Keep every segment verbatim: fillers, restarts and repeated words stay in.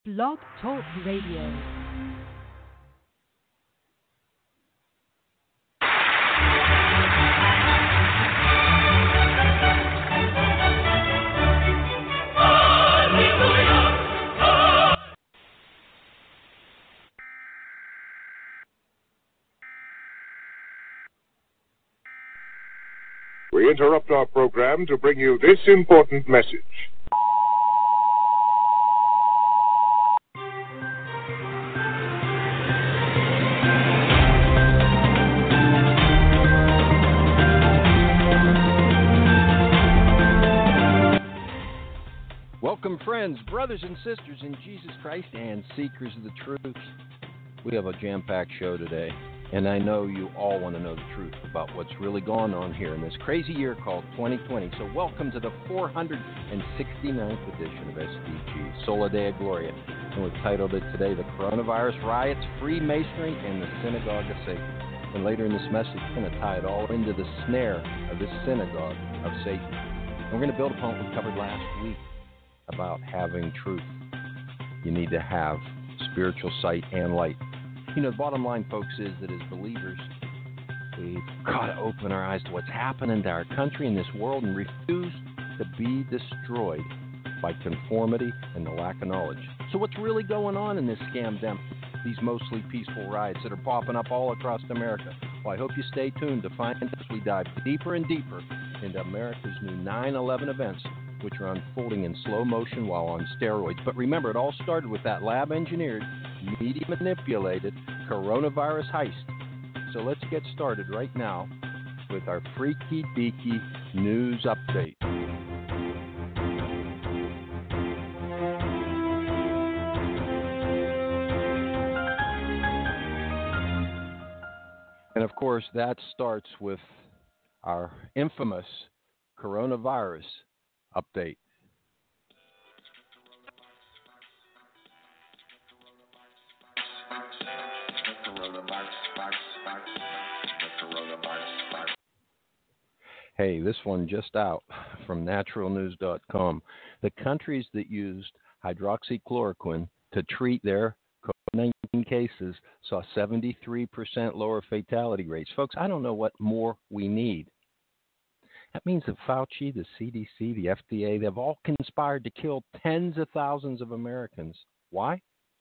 Blog Talk Radio. We interrupt our program to bring you this important message. Welcome, friends, brothers and sisters in Jesus Christ, and seekers of the truth. We have a jam-packed show today, and I know you all want to know the truth about what's really going on here in this crazy year called twenty twenty. So welcome to the four hundred sixty-ninth edition of S D G, Sola Dea Gloria. And we've titled it today, The Coronavirus Riots, Freemasonry, and the Synagogue of Satan. And later in this message, we're going to tie it all into the snare of this synagogue of Satan. And we're going to build upon what we covered last week about having truth. You need to have spiritual sight and light. You know, the bottom line, folks, is that as believers, we've got to open our eyes to what's happening to our country and this world and refuse to be destroyed by conformity and the lack of knowledge. So what's really going on in this scam-dem, these mostly peaceful riots that are popping up all across America? Well, I hope you stay tuned to find out as we dive deeper and deeper into America's new nine eleven events, which are unfolding in slow motion while on steroids. But remember, it all started with that lab-engineered, media-manipulated coronavirus heist. So let's get started right now with our freaky-deaky news update. And of course, that starts with our infamous coronavirus update. Hey, this one just out from natural news dot com. The countries that used hydroxychloroquine to treat their COVID nineteen cases saw seventy-three percent lower fatality rates. Folks, I don't know what more we need. That means that Fauci, the C D C, the F D A, they've all conspired to kill tens of thousands of Americans. Why?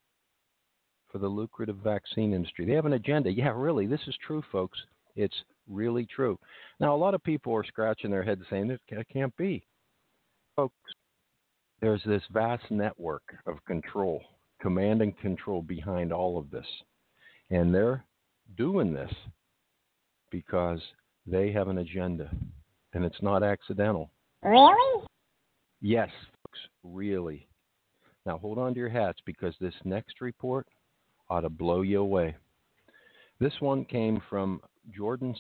For the lucrative vaccine industry. They have an agenda. Yeah, really, this is true, folks. It's really true. Now, a lot of people are scratching their heads saying, it can't be. Folks, there's this vast network of control, command and control behind all of this. And they're doing this because they have an agenda. And it's not accidental. Really? Yes, folks, really. Now, hold on to your hats because this next report ought to blow you away. This one came from Jordan.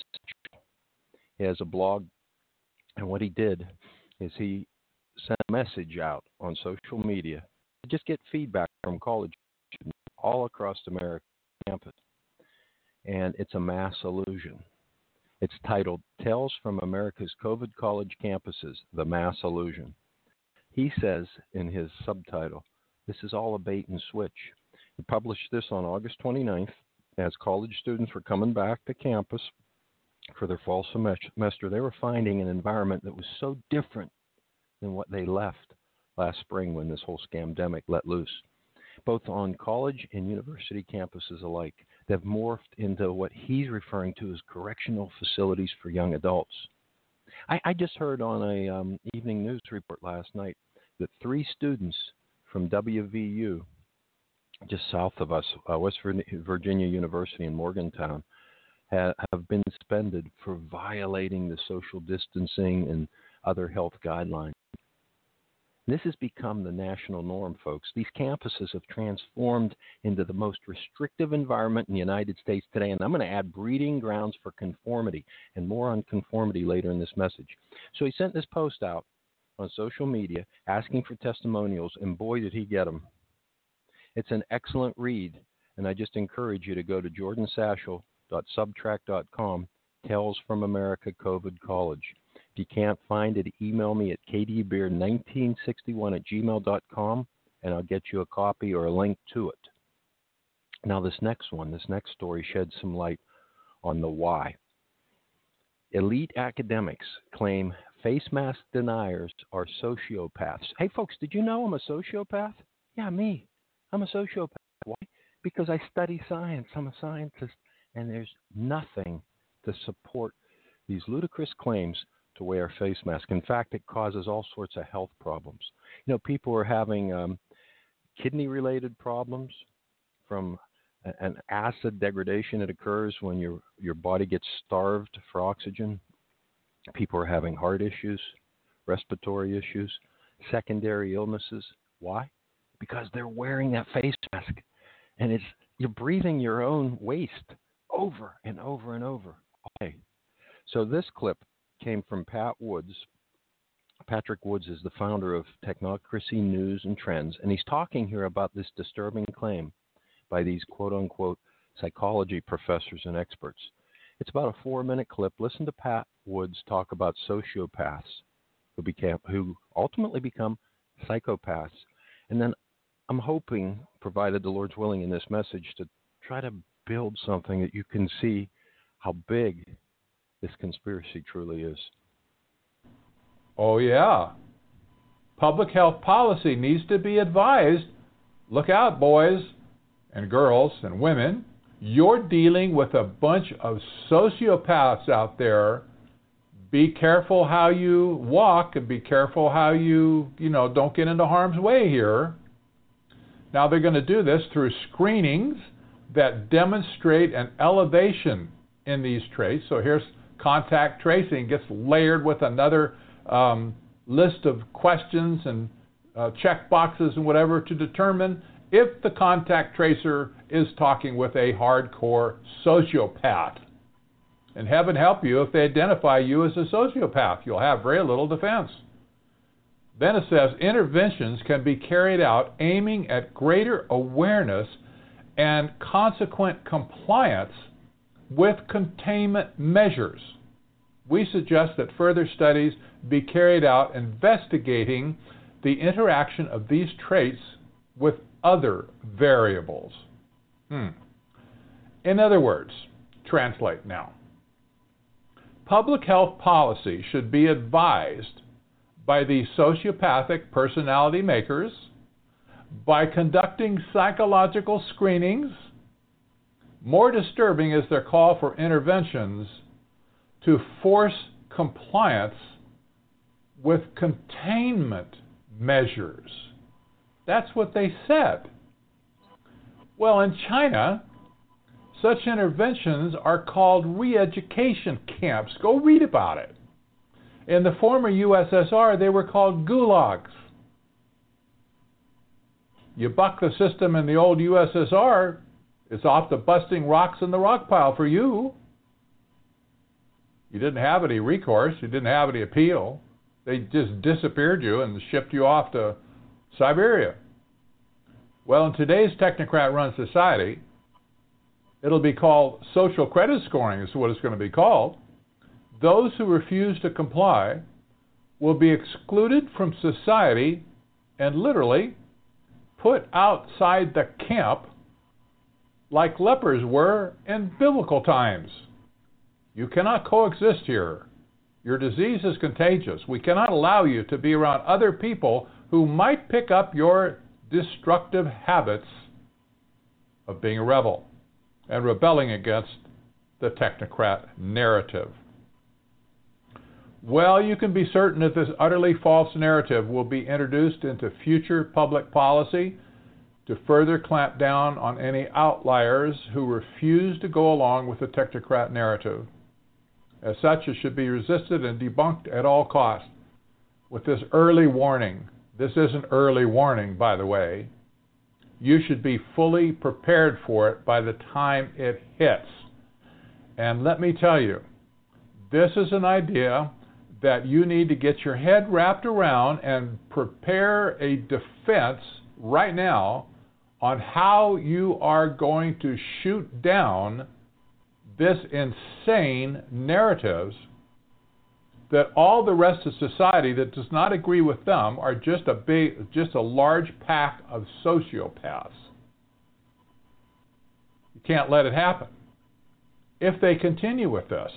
He has a blog, and what he did is he sent a message out on social media to just get feedback from college students all across America campus. And it's a mass illusion. It's titled, Tales from America's COVID College Campuses, The Mass Illusion. He says in his subtitle, this is all a bait and switch. He published this on August twenty-ninth as college students were coming back to campus for their fall semester. They were finding an environment that was so different than what they left last spring when this whole scamdemic let loose. Both on college and university campuses alike, they've morphed into what he's referring to as correctional facilities for young adults. I, I just heard on a um, evening news report last night that three students from W V U, just south of us, uh, West Virginia University in Morgantown, ha- have been suspended for violating the social distancing and other health guidelines. This has become the national norm, folks. These campuses have transformed into the most restrictive environment in the United States today, and I'm going to add breeding grounds for conformity, and more on conformity later in this message. So he sent this post out on social media asking for testimonials, and boy, did he get them. It's an excellent read, and I just encourage you to go to jordan sashel dot subtract dot com, Tales from America COVID College. If you can't find it, email me at k d beard nineteen sixty-one at gmail dot com, and I'll get you a copy or a link to it. Now, this next one, this next story sheds some light on the why. Elite academics claim face mask deniers are sociopaths. Hey, folks, did you know I'm a sociopath? Yeah, me. I'm a sociopath. Why? Because I study science. I'm a scientist, and there's nothing to support these ludicrous claims to wear a face mask. In fact, it causes all sorts of health problems. You know, people are having um, kidney-related problems from an acid degradation that occurs when your your body gets starved for oxygen. People are having heart issues, respiratory issues, secondary illnesses. Why? Because they're wearing that face mask, and it's you're breathing your own waste over and over and over. Okay. So this clip came from Pat Woods. Patrick Woods is the founder of Technocracy News and Trends, and he's talking here about this disturbing claim by these quote-unquote psychology professors and experts. It's about a four-minute clip. Listen to Pat Woods talk about sociopaths who became, who ultimately become psychopaths. And then I'm hoping, provided the Lord's willing in this message, to try to build something that you can see how big this conspiracy truly is. Oh, yeah. Public health policy needs to be advised. Look out, boys and girls and women. You're dealing with a bunch of sociopaths out there. Be careful how you walk and be careful how you, you know, don't get into harm's way here. Now they're going to do this through screenings that demonstrate an elevation in these traits. So here's contact tracing, gets layered with another um, list of questions and uh, check boxes and whatever to determine if the contact tracer is talking with a hardcore sociopath. And heaven help you if they identify you as a sociopath. You'll have very little defense. Then it says interventions can be carried out aiming at greater awareness and consequent compliance with containment measures. We suggest that further studies be carried out investigating the interaction of these traits with other variables. Hmm. In other words, translate now. Public health policy should be advised by the sociopathic personality makers by conducting psychological screenings. More disturbing is their call for interventions to force compliance with containment measures. That's what they said. Well, in China, such interventions are called re-education camps. Go read about it. In the former U S S R, they were called gulags. You buck the system in the old U S S R, it's off to busting rocks in the rock pile for you. You didn't have any recourse. You didn't have any appeal. They just disappeared you and shipped you off to Siberia. Well, in today's technocrat-run society, it'll be called social credit scoring is what it's going to be called. Those who refuse to comply will be excluded from society and literally put outside the camp like lepers were in biblical times. You cannot coexist here. Your disease is contagious. We cannot allow you to be around other people who might pick up your destructive habits of being a rebel and rebelling against the technocrat narrative. Well, you can be certain that this utterly false narrative will be introduced into future public policy to further clamp down on any outliers who refuse to go along with the technocrat narrative. As such, it should be resisted and debunked at all costs. With this early warning, this isn't early warning, by the way, you should be fully prepared for it by the time it hits. And let me tell you, this is an idea that you need to get your head wrapped around and prepare a defense right now on how you are going to shoot down this insane narratives that all the rest of society that does not agree with them are just a big, just a large pack of sociopaths. You can't let it happen. If they continue with this,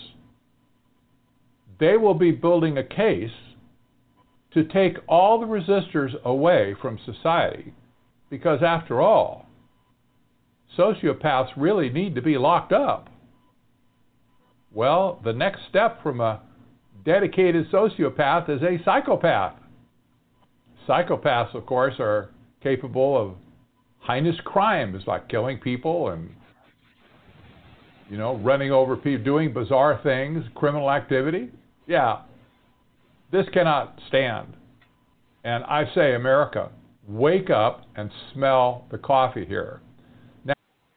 they will be building a case to take all the resistors away from society, because after all, sociopaths really need to be locked up. Well, the next step from a dedicated sociopath is a psychopath. Psychopaths, of course, are capable of heinous crimes like killing people and, you know, running over people, doing bizarre things, criminal activity. Yeah, this cannot stand. And I say, America, wake up and smell the coffee here. Now,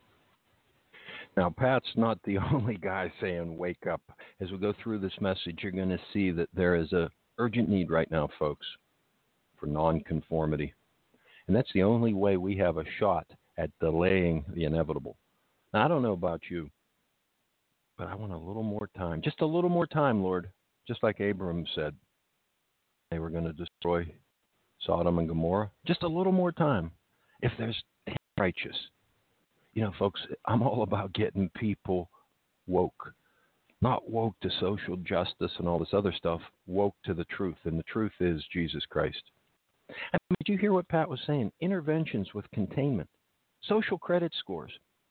now, Pat's not the only guy saying wake up. As we go through this message, you're going to see that there is a urgent need right now, folks, for nonconformity. And that's the only way we have a shot at delaying the inevitable. Now, I don't know about you, but I want a little more time. Just a little more time, Lord. Just like Abram said, they were going to destroy Sodom and Gomorrah. Just a little more time. If there's righteous. You know, folks, I'm all about getting people woke. Not woke to social justice and all this other stuff. Woke to the truth. And the truth is Jesus Christ. I mean, did you hear what Pat was saying? Interventions with containment. Social credit scores.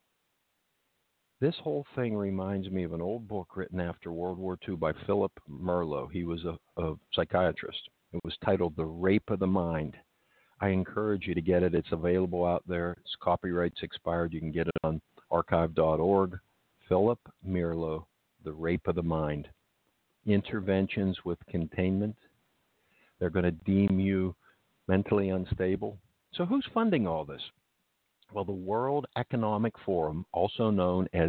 This whole thing reminds me of an old book written after World War Two by Philip Merlo. He was a, a psychiatrist. It was titled The Rape of the Mind. I encourage you to get it. It's available out there. Its copyright's expired. You can get it on archive dot org. Philip Merlo, The Rape of the Mind. Interventions with containment. They're going to deem you mentally unstable. So who's funding all this? Well, the World Economic Forum, also known as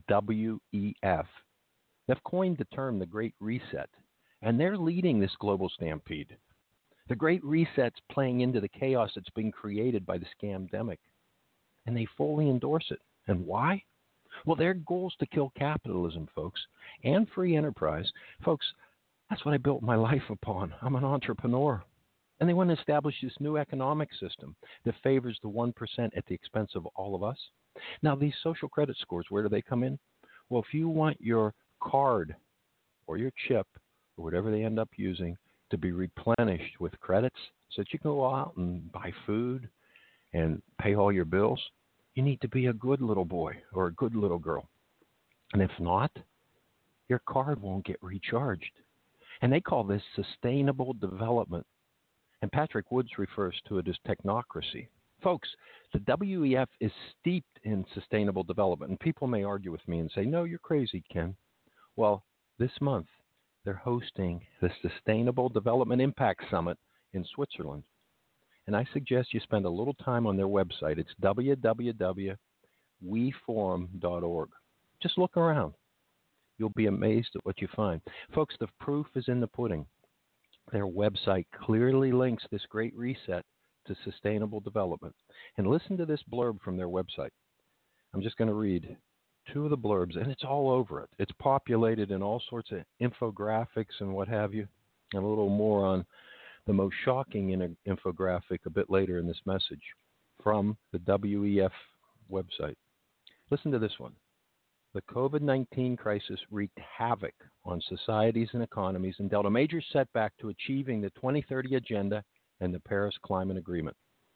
W E F, they've coined the term the Great Reset, and they're leading this global stampede. The Great Reset's playing into the chaos that's been created by the scamdemic, and they fully endorse it. And why? Well, their goal is to kill capitalism, folks, and free enterprise. Folks, that's what I built my life upon. I'm an entrepreneur. And they want to establish this new economic system that favors the one percent at the expense of all of us. Now, these social credit scores, where do they come in? Well, if you want your card or your chip or whatever they end up using to be replenished with credits so that you can go out and buy food and pay all your bills, you need to be a good little boy or a good little girl. And if not, your card won't get recharged. And they call this sustainable development. And Patrick Woods refers to it as technocracy. Folks, the W E F is steeped in sustainable development. And people may argue with me and say, no, you're crazy, Ken. Well, this month, they're hosting the Sustainable Development Impact Summit in Switzerland. And I suggest you spend a little time on their website. It's w w w dot we forum dot org. Just look around. You'll be amazed at what you find. Folks, the proof is in the pudding. Their website clearly links this Great Reset to sustainable development. And listen to this blurb from their website. I'm just going to read two of the blurbs, and it's all over it. It's populated in all sorts of infographics and what have you, and a little more on the most shocking in a infographic a bit later in this message from the W E F website. Listen to this one. The COVID nineteen crisis wreaked havoc on societies and economies and dealt a major setback to achieving the twenty thirty Agenda and the Paris Climate Agreement.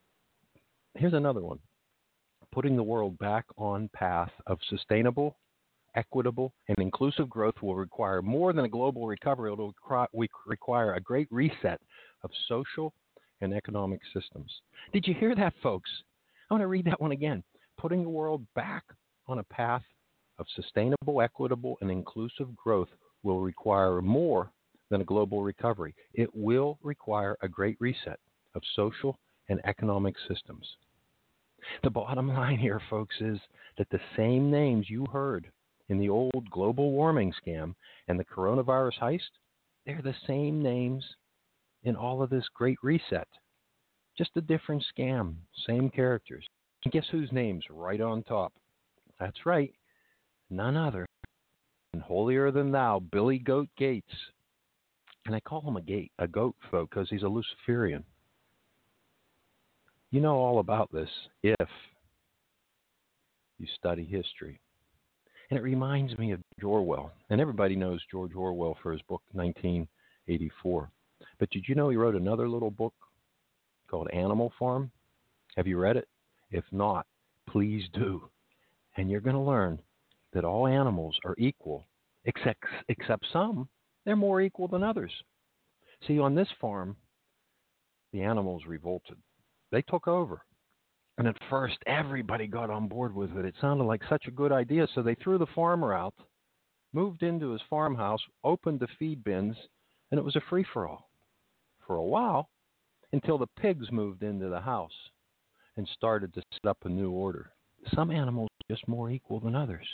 Here's another one. Putting the world back on path of sustainable, equitable, and inclusive growth will require more than a global recovery. It will require a great reset of social and economic systems. Did you hear that, folks? I want to read that one again. Putting the world back on a path of sustainable, equitable, and inclusive growth will require more than a global recovery. It will require a great reset of social and economic systems. The bottom line here, folks, is that the same names you heard in the old global warming scam and the coronavirus heist, they're the same names in all of this great reset. Just a different scam, same characters. And guess whose name's right on top? That's right. None other than holier than thou, Billy Goat Gates. And I call him a, gate, a goat, folks, because he's a Luciferian. You know all about this if you study history. And it reminds me of George Orwell. And everybody knows George Orwell for his book nineteen eighty-four. But did you know he wrote another little book called Animal Farm? Have you read it? If not, please do. And you're going to learn that all animals are equal, except, except some, they're more equal than others. See, on this farm, the animals revolted. They took over. And at first, everybody got on board with it. It sounded like such a good idea, so they threw the farmer out, moved into his farmhouse, opened the feed bins, and it was a free-for-all for a while, until the pigs moved into the house and started to set up a new order. Some animals are just more equal than others.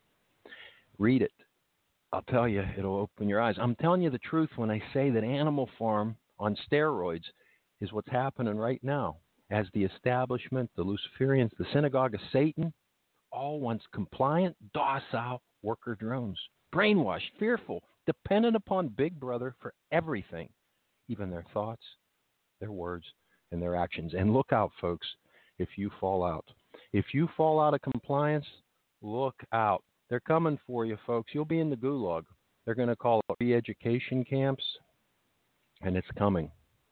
Read it. I'll tell you, it'll open your eyes. I'm telling you the truth when I say that Animal Farm on steroids is what's happening right now, as the establishment, the Luciferians, the synagogue of Satan, all once compliant, docile worker drones, brainwashed, fearful, dependent upon Big Brother for everything, even their thoughts, their words, and their actions. And look out, folks, if you fall out. If you fall out of compliance, look out. They're coming for you, folks. You'll be in the gulag. They're going to call it re-education camps, and it's coming.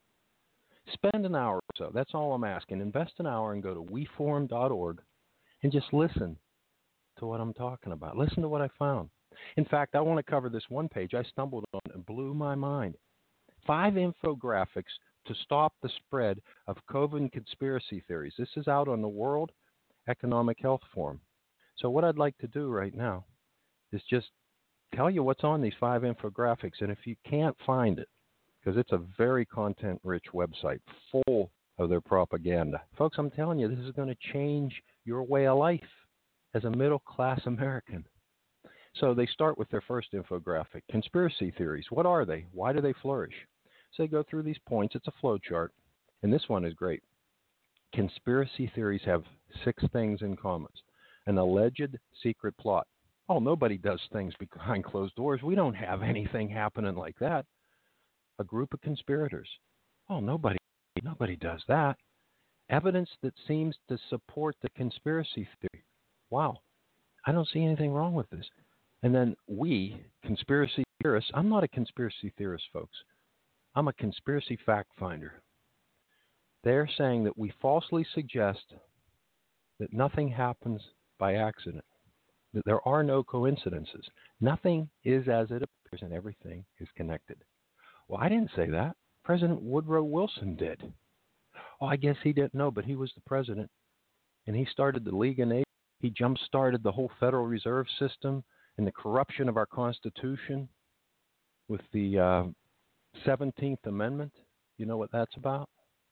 Spend an hour or so. That's all I'm asking. Invest an hour and go to we forum dot org and just listen to what I'm talking about. Listen to what I found. In fact, I want to cover this one page I stumbled on and blew my mind. Five infographics to stop the spread of COVID conspiracy theories. This is out on the World Economic Health Forum. So what I'd like to do right now is just tell you what's on these five infographics. And if you can't find it, because it's a very content-rich website full of their propaganda. Folks, I'm telling you, this is going to change your way of life as a middle-class American. So they start with their first infographic, conspiracy theories. What are they? Why do they flourish? So they go through these points. It's a flow chart, and this one is great. Conspiracy theories have six things in common. An alleged secret plot. Oh, nobody does things behind closed doors. We don't have anything happening like that. A group of conspirators. Oh, nobody, nobody does that. Evidence that seems to support the conspiracy theory. Wow, I don't see anything wrong with this. And then we, conspiracy theorists, I'm not a conspiracy theorist, folks. I'm a conspiracy fact finder. They're saying that we falsely suggest that nothing happens by accident, that there are no coincidences. Nothing is as it appears and everything is connected. Well, I didn't say that. President Woodrow Wilson did. Oh, I guess he didn't know, but he was the president, and he started the League of Nations. He jump-started the whole Federal Reserve System and the corruption of our Constitution with the uh, seventeenth Amendment. You know what that's about?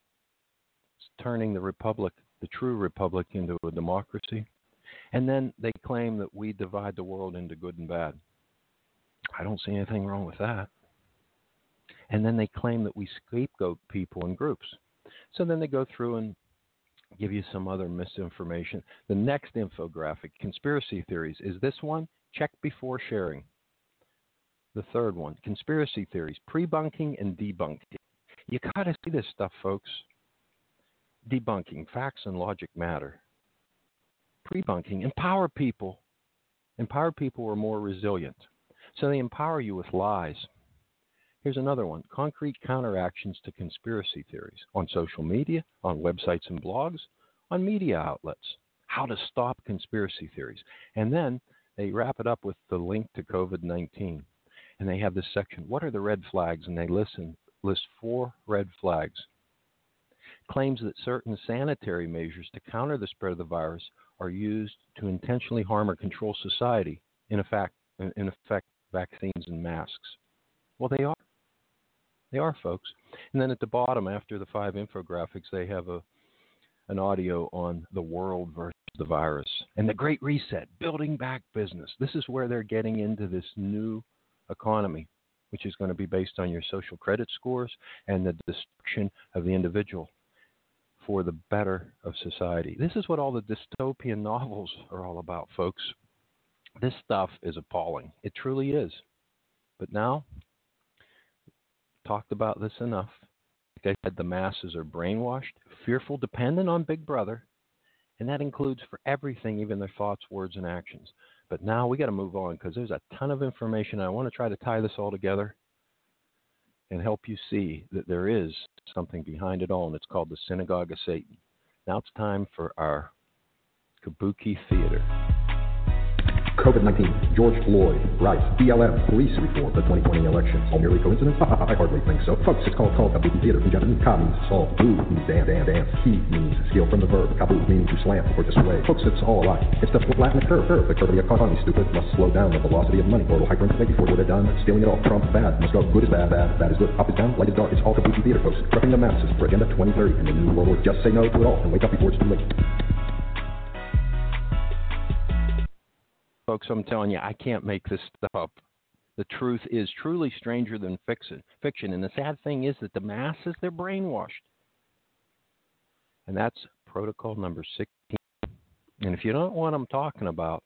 It's turning the republic, the true republic, into a democracy. And then they claim that we divide the world into good and bad. I don't see anything wrong with that. And then they claim that we scapegoat people and groups. So then they go through and give you some other misinformation. The next infographic, conspiracy theories, is this one, check before sharing. The third one, conspiracy theories, pre-bunking and debunking. You got to see this stuff, folks. Debunking, facts and logic matter. Pre-bunking, empower people. Empower people are more resilient. So they empower you with lies. Here's another one, concrete counteractions to conspiracy theories on social media, on websites and blogs, on media outlets. How to stop conspiracy theories. And then they wrap it up with the link to COVID nineteen. And they have this section, what are the red flags? And they listen, list four red flags. Claims that certain sanitary measures to counter the spread of the virus are used to intentionally harm or control society, in effect, in effect vaccines and masks. Well, they are. They are, folks. And then at the bottom, after the five infographics, they have a an audio on the world versus the virus. And the Great Reset, building back business. This is where they're getting into this new economy, which is going to be based on your social credit scores and the destruction of the individual for the better of society. This is what all the dystopian novels are all about, folks. This stuff is appalling. It truly is. But now, talked about this enough. Like I said, the masses are brainwashed, fearful, dependent on Big Brother, and that includes for everything, even their thoughts, words, and actions. But now we got to move on because there's a ton of information. I want to try to tie this all together and help you see that there is something behind it all, and it's called the Synagogue of Satan. Now it's time for our Kabuki Theater. COVID nineteen, George Floyd, Rice, B L M, police report, the twenty twenty elections. All merely coincidence? I hardly think so. Folks, it's called called Kabuki Theater. In Japanese, ka means solve, bu means dance, dance, dance. Ki means skill from the verb, kabu meaning to slant or display. Folks, it's all alike. It's just what Latin curve, curve. The curve of the economy, stupid, must slow down the velocity of money. Or will hyperinflate before it would have done. Stealing it all. Trump, bad. Must go. Good is bad, bad. Bad is good. Up is down, light is dark. It's all Kabuki Theater, folks. Prepping the masses for Agenda twenty thirty and the New World Order. Just say no to it all and wake up before it's too late. Folks, I'm telling you, I can't make this stuff up. The truth is truly stranger than fiction. Fiction, and the sad thing is that the masses, they're brainwashed. And that's protocol number sixteen. And if you don't know what I'm talking about,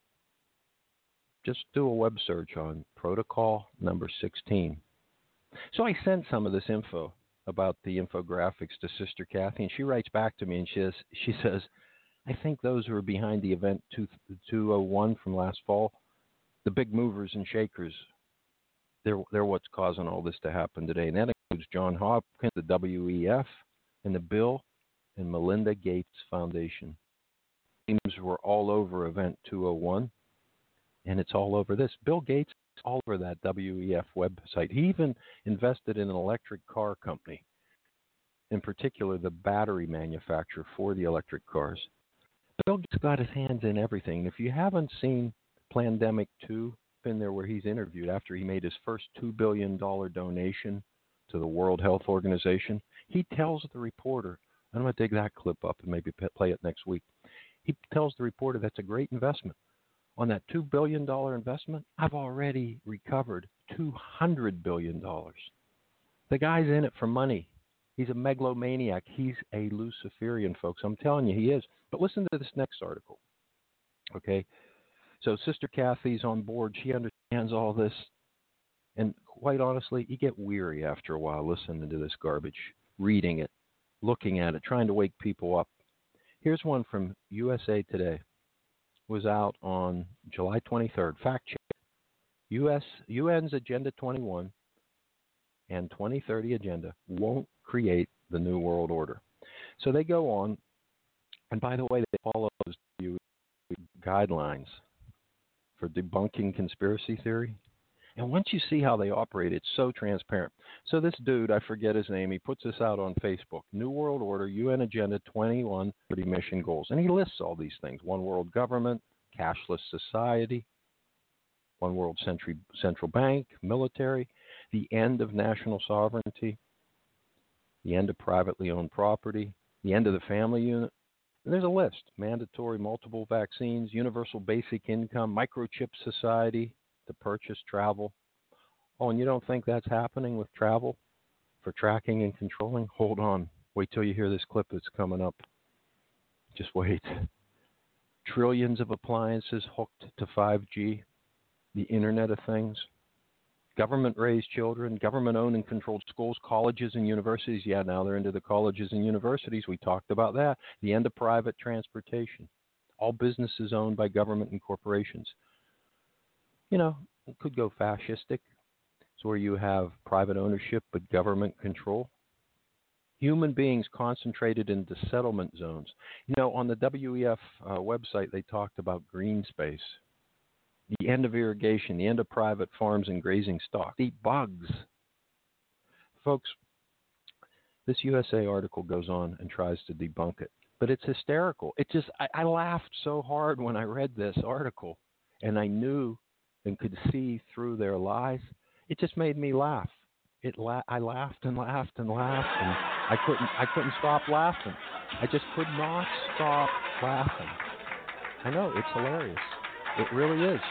just do a web search on protocol number sixteen. So I sent some of this info about the infographics to Sister Kathy, and she writes back to me, and she says, she says, I think those who are behind the event two oh one from last fall, the big movers and shakers, they're, they're what's causing all this to happen today. And that includes John Hopkins, the W E F, and the Bill and Melinda Gates Foundation. Names were all over event two oh one, and it's all over this. Bill Gates is all over that W E F website. He even invested in an electric car company, in particular the battery manufacturer for the electric cars. Bill Gates got his hands in everything. If you haven't seen Plandemic two, been there where he's interviewed after he made his first two billion dollars donation to the World Health Organization, he tells the reporter, I'm going to dig that clip up and maybe play it next week. He tells the reporter that's a great investment. On that two billion dollars investment, I've already recovered two hundred billion dollars. The guy's in it for money. He's a megalomaniac. He's a Luciferian, folks. I'm telling you, he is. But listen to this next article, okay? So Sister Kathy's on board. She understands all this. And quite honestly, you get weary after a while listening to this garbage, reading it, looking at it, trying to wake people up. Here's one from U S A Today. It was out on July twenty-third. Fact check. U S U N's Agenda twenty-one and twenty thirty agenda won't create the New World Order. So they go on, and by the way, they follow those guidelines for debunking conspiracy theory. And once you see how they operate, it's so transparent. So this dude, I forget his name, he puts this out on Facebook. New World Order, U N Agenda twenty-one thirty mission goals. And he lists all these things. One world government, cashless society, one world century, central bank, military, the end of national sovereignty, the end of privately owned property, the end of the family unit. And there's a list. Mandatory multiple vaccines, universal basic income, microchip society to purchase travel. Oh, and you don't think that's happening with travel for tracking and controlling? Hold on. Wait till you hear this clip that's coming up. Just wait. Trillions of appliances hooked to five G, the Internet of Things. Government-raised children, government-owned and controlled schools, colleges and universities. Yeah, now they're into the colleges and universities. We talked about that. The end of private transportation. All businesses owned by government and corporations. You know, it could go fascistic. It's where you have private ownership but government control. Human beings concentrated into settlement zones. You know, on the W E F uh, website, they talked about green space. The end of irrigation, the end of private farms and grazing stock, eat bugs. Folks, this U S A article goes on and tries to debunk it, but it's hysterical. It just, I, I laughed so hard when I read this article, and I knew and could see through their lies. It just made me laugh. It la- I laughed and laughed and laughed, and I couldn't, I couldn't stop laughing. I just could not stop laughing. I know, it's hilarious. It really is.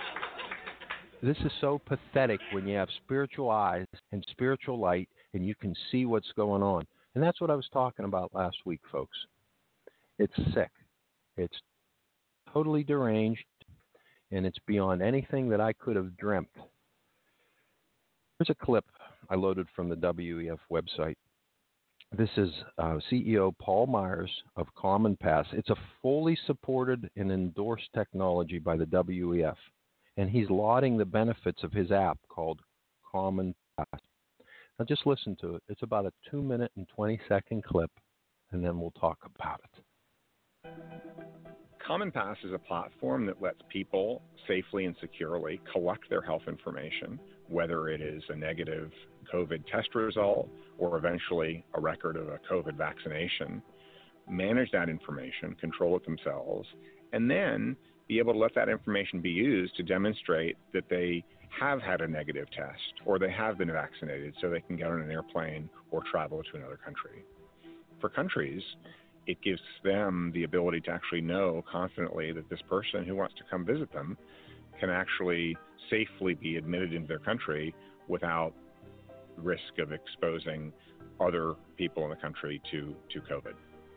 This is so pathetic when you have spiritual eyes and spiritual light and you can see what's going on. And that's what I was talking about last week, folks. It's sick. It's totally deranged, and it's beyond anything that I could have dreamt. Here's a clip. I loaded from the W E F website. This is uh, C E O Paul Myers of Common Pass. It's a fully supported and endorsed technology by the W E F, and he's lauding the benefits of his app called Common Pass. Now just listen to it. It's about a two minute and twenty second clip, and then we'll talk about it. Common Pass is a platform that lets people safely and securely collect their health information, whether it is a negative COVID test result or eventually a record of a COVID vaccination, manage that information, control it themselves, and then be able to let that information be used to demonstrate that they have had a negative test or they have been vaccinated so they can get on an airplane or travel to another country. For countries, it gives them the ability to actually know confidently that this person who wants to come visit them can actually safely be admitted into their country without risk of exposing other people in the country to, to COVID.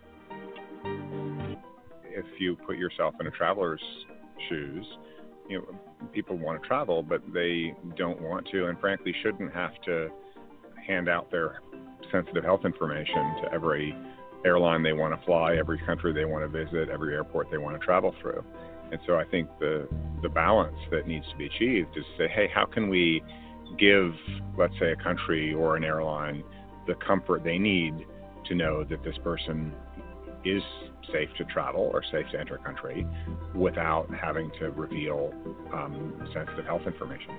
If you put yourself in a traveler's shoes, you know, people want to travel, but they don't want to and frankly shouldn't have to hand out their sensitive health information to every airline they want to fly, every country they want to visit, every airport they want to travel through. And so I think the the balance that needs to be achieved is to say, hey, how can we give, let's say, a country or an airline the comfort they need to know that this person is safe to travel or safe to enter a country without having to reveal um, sensitive health information.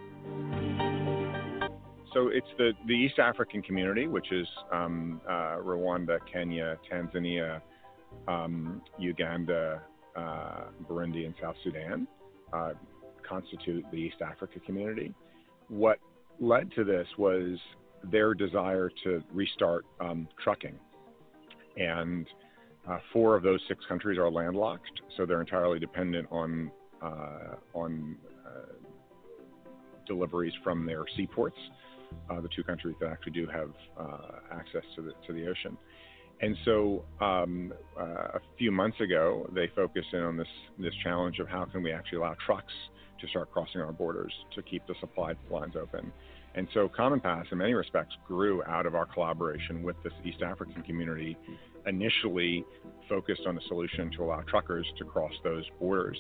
So it's the, the East African community, which is um, uh, Rwanda, Kenya, Tanzania, um, Uganda, uh, Burundi, and South Sudan uh, constitute the East Africa community. What led to this was their desire to restart um, trucking. And uh, four of those six countries are landlocked, so they're entirely dependent on, uh, on uh, deliveries from their seaports. Uh, the two countries that actually do have uh, access to the to the ocean. And so um, uh, a few months ago, they focused in on this this challenge of how can we actually allow trucks to start crossing our borders to keep the supply lines open. And so Common Pass, in many respects, grew out of our collaboration with this East African community, initially focused on a solution to allow truckers to cross those borders.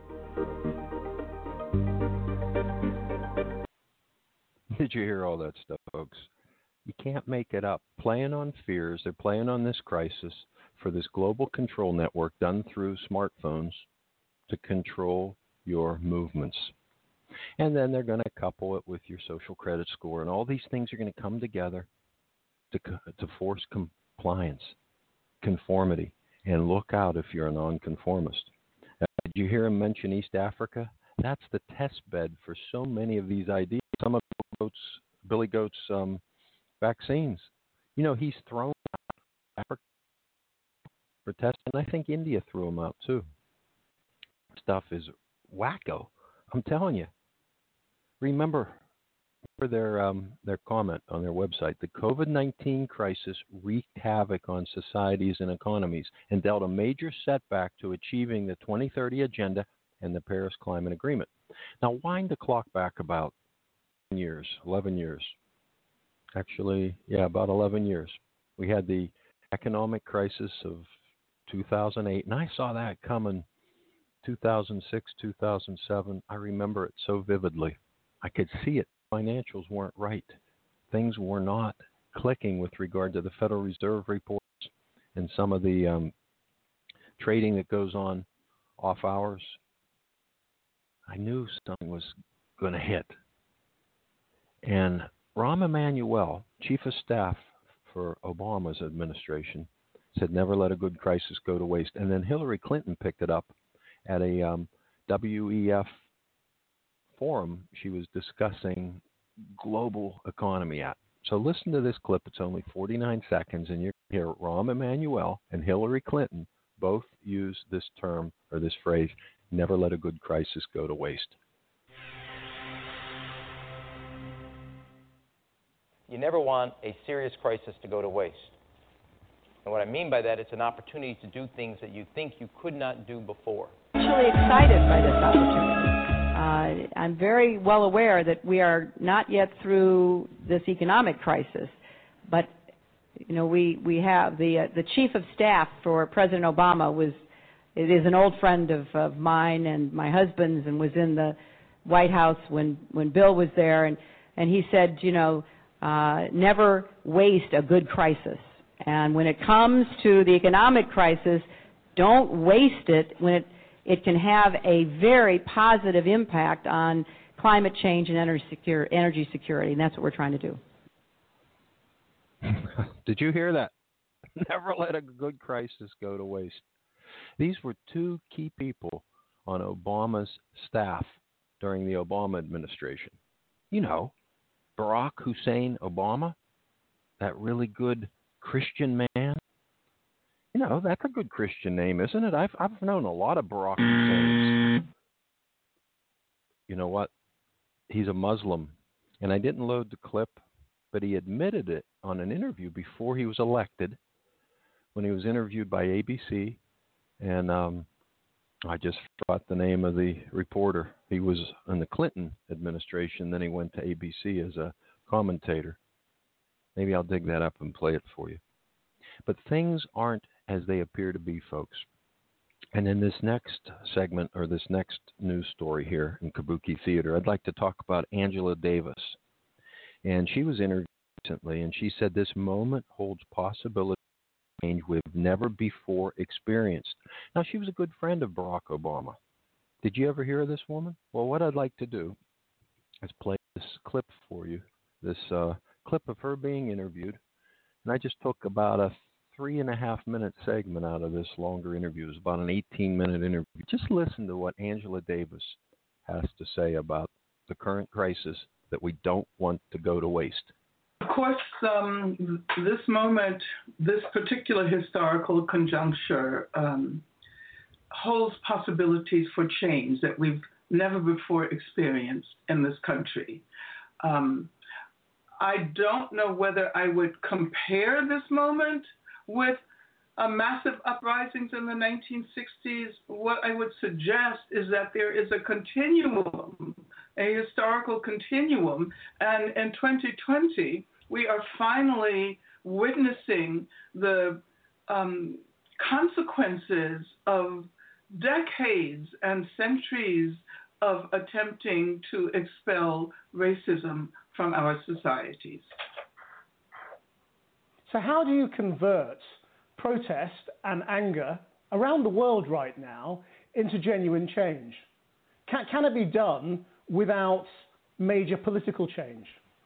Did you hear all that stuff, folks? You can't make it up. Playing on fears. They're playing on this crisis for this global control network done through smartphones to control your movements. And then they're going to couple it with your social credit score. And all these things are going to come together to, to force compliance, conformity. And look out if you're a nonconformist. Uh, did you hear him mention East Africa? That's the test bed for so many of these ideas. Some of Goat's, Billy Goat's um, vaccines. You know, he's thrown out Africa for testing. I think India threw them out too. Stuff is wacko. I'm telling you. Remember their um, their comment on their website. The COVID nineteen crisis wreaked havoc on societies and economies and dealt a major setback to achieving the twenty thirty agenda and the Paris Climate Agreement. Now, wind the clock back about years, eleven years. Actually, yeah, about eleven years. We had the economic crisis of two thousand eight, and I saw that coming two thousand six, two thousand seven. I remember it so vividly. I could see it. Financials weren't right. Things were not clicking with regard to the Federal Reserve reports and some of the um, trading that goes on off hours. I knew something was going to hit. And Rahm Emanuel, chief of staff for Obama's administration, said never let a good crisis go to waste. And then Hillary Clinton picked it up at a um, W E F forum she was discussing global economy at. So listen to this clip. It's only forty-nine seconds, and you're going to hear Rahm Emanuel and Hillary Clinton both use this term or this phrase, never let a good crisis go to waste. You never want a serious crisis to go to waste. And what I mean by that, it's an opportunity to do things that you think you could not do before. I'm actually excited by this opportunity. Uh, I'm very well aware that we are not yet through this economic crisis, but you know we we have the uh, the chief of staff for President Obama was it is an old friend of, of mine and my husband's, and was in the White House when when Bill was there, and and he said, you know, uh, never waste a good crisis. And when it comes to the economic crisis, don't waste it when it It can have a very positive impact on climate change and energy, secure, energy security, and that's what we're trying to do. Did you hear that? Never let a good crisis go to waste. These were two key people on Obama's staff during the Obama administration. You know, Barack Hussein Obama, that really good Christian man. You know, that's a good Christian name, isn't it? I've I've known a lot of Barack Husseins. You know what? He's a Muslim. And I didn't load the clip, but he admitted it on an interview before he was elected, when he was interviewed by A B C. And um, I just forgot the name of the reporter. He was in the Clinton administration, then he went to A B C as a commentator. Maybe I'll dig that up and play it for you. But things aren't as they appear to be, folks. And in this next segment, or this next news story here in Kabuki Theater, I'd like to talk about Angela Davis. And she was interviewed recently, and she said this moment holds possibility of change we've never before experienced. Now, she was a good friend of Barack Obama. Did you ever hear of this woman? Well, what I'd like to do is play this clip for you, this uh, clip of her being interviewed. And I just took about a three and a half minute segment out of this longer interview. It was about an eighteen minute interview. Just listen to what Angela Davis has to say about the current crisis that we don't want to go to waste. Of course, um, this moment, this particular historical conjuncture um, holds possibilities for change that we've never before experienced in this country. Um, I don't know whether I would compare this moment with uh, massive uprisings in the nineteen sixties. What I would suggest is that there is a continuum, a historical continuum, and in twenty twenty, we are finally witnessing the um, consequences of decades and centuries of attempting to expel racism from our societies. So how do you convert protest and anger around the world right now into genuine change? Can, can it be done without major political change?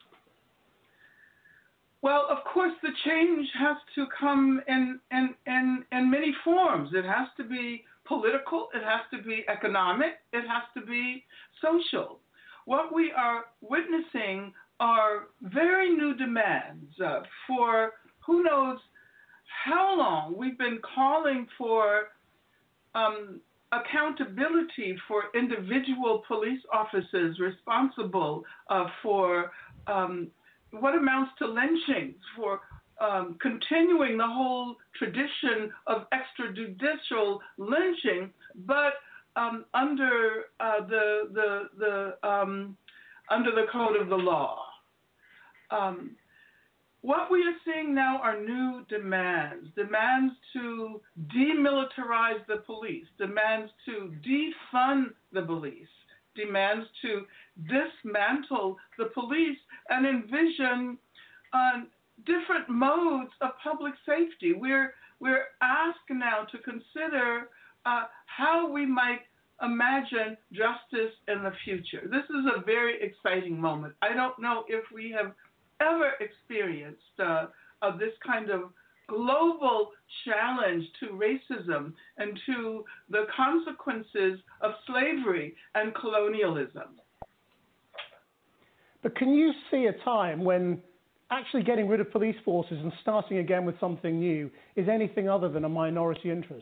Well, of course, the change has to come in, in, in, in many forms. It has to be political, it has to be economic, it has to be social. What we are witnessing are very new demands uh, for who knows how long. We've been calling for um, accountability for individual police officers responsible uh, for um, what amounts to lynchings, for um, continuing the whole tradition of extrajudicial lynching, but um, under uh, the the the um, under the code of the law. Um, what we are seeing now are new demands, demands to demilitarize the police, demands to defund the police, demands to dismantle the police and envision uh, different modes of public safety. We're, we're asked now to consider uh, how we might imagine justice in the future. This is a very exciting moment. I don't know if we have ever experienced uh, of this kind of global challenge to racism and to the consequences of slavery and colonialism. But can you see a time when actually getting rid of police forces and starting again with something new is anything other than a minority interest?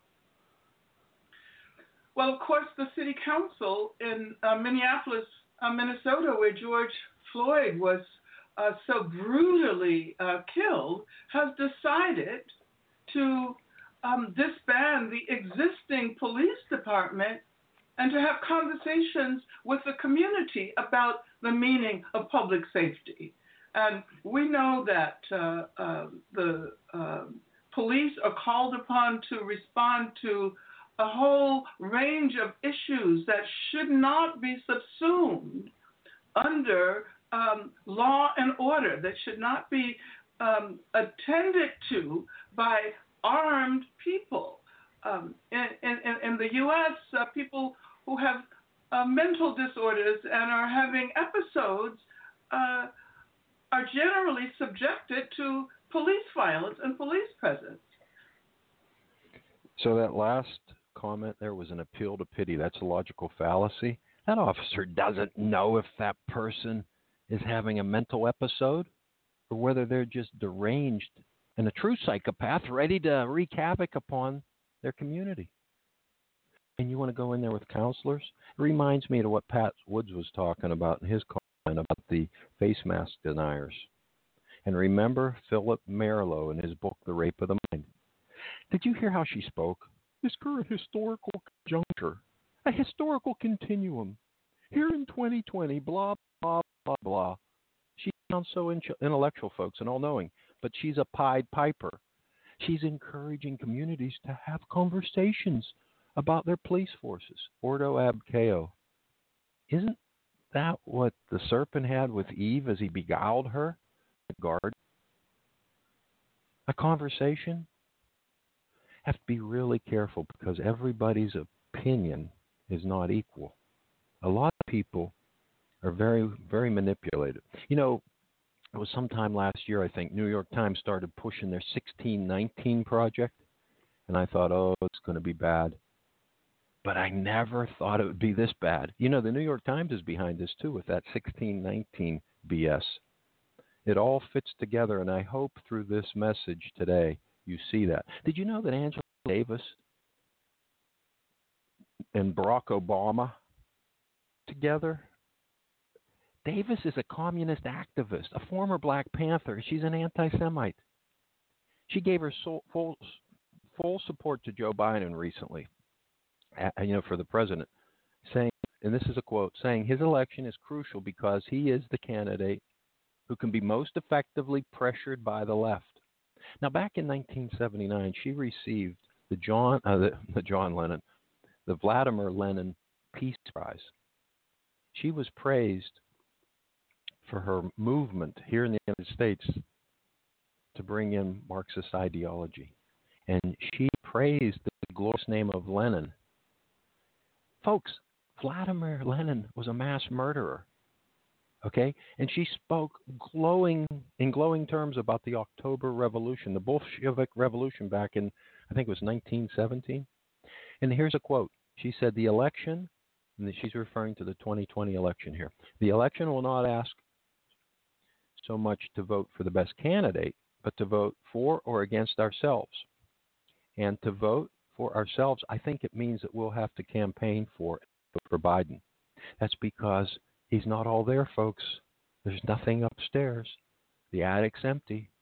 Well, of course, the city council in uh, Minneapolis, uh, Minnesota, where George Floyd was uh, so brutally uh, killed, has decided to um, disband the existing police department and to have conversations with the community about the meaning of public safety. And we know that uh, uh, the uh, police are called upon to respond to a whole range of issues that should not be subsumed under um, law and order, that should not be um, attended to by armed people. Um, in, in, in the U S, uh, people who have uh, mental disorders and are having episodes uh, are generally subjected to police violence and police presence. So that last comment there was an appeal to pity. That's a logical fallacy. That officer doesn't know if that person is having a mental episode or whether they're just deranged and a true psychopath ready to wreak havoc upon their community. And you want to go in there with counselors? It reminds me of what Pat Woods was talking about in his comment about the face mask deniers. And remember Philip Marlowe in his book, The Rape of the Mind. Did you hear how she spoke? This current historical conjuncture, a historical continuum. Here in twenty twenty, blah, blah, blah, blah. She sounds so in- intellectual, folks, and all-knowing, but she's a Pied Piper. She's encouraging communities to have conversations about their police forces. Ordo ab chao. Isn't that what the serpent had with Eve as he beguiled her? The garden. A conversation? Have to be really careful because everybody's opinion is not equal. A lot of people are very, very manipulated. You know, it was sometime last year, I think, New York Times started pushing their sixteen nineteen project, and I thought, oh, it's going to be bad. But I never thought it would be this bad. You know, the New York Times is behind this, too, with that sixteen nineteen B S. It all fits together, and I hope through this message today you see that. Did you know that Angela Davis and Barack Obama together? Davis is a communist activist, a former Black Panther. She's an anti-Semite. She gave her full, full, full support to Joe Biden recently, you know, for the president, saying, and this is a quote, saying his election is crucial because he is the candidate who can be most effectively pressured by the left. Now, back in nineteen seventy-nine, she received the John, uh, the, the John Lennon, the Vladimir Lenin Peace Prize. She was praised for her movement here in the United States to bring in Marxist ideology. And she praised the glorious name of Lenin. Folks, Vladimir Lenin was a mass murderer. Okay? And she spoke glowing in glowing terms about the October Revolution, the Bolshevik Revolution back in, I think it was nineteen seventeen. And here's a quote. She said, the election, and she's referring to the twenty twenty election here, the election will not ask so much to vote for the best candidate, but to vote for or against ourselves. And to vote for ourselves, I think it means that we'll have to campaign for for Biden. That's because he's not all there, folks. There's nothing upstairs. The attic's empty.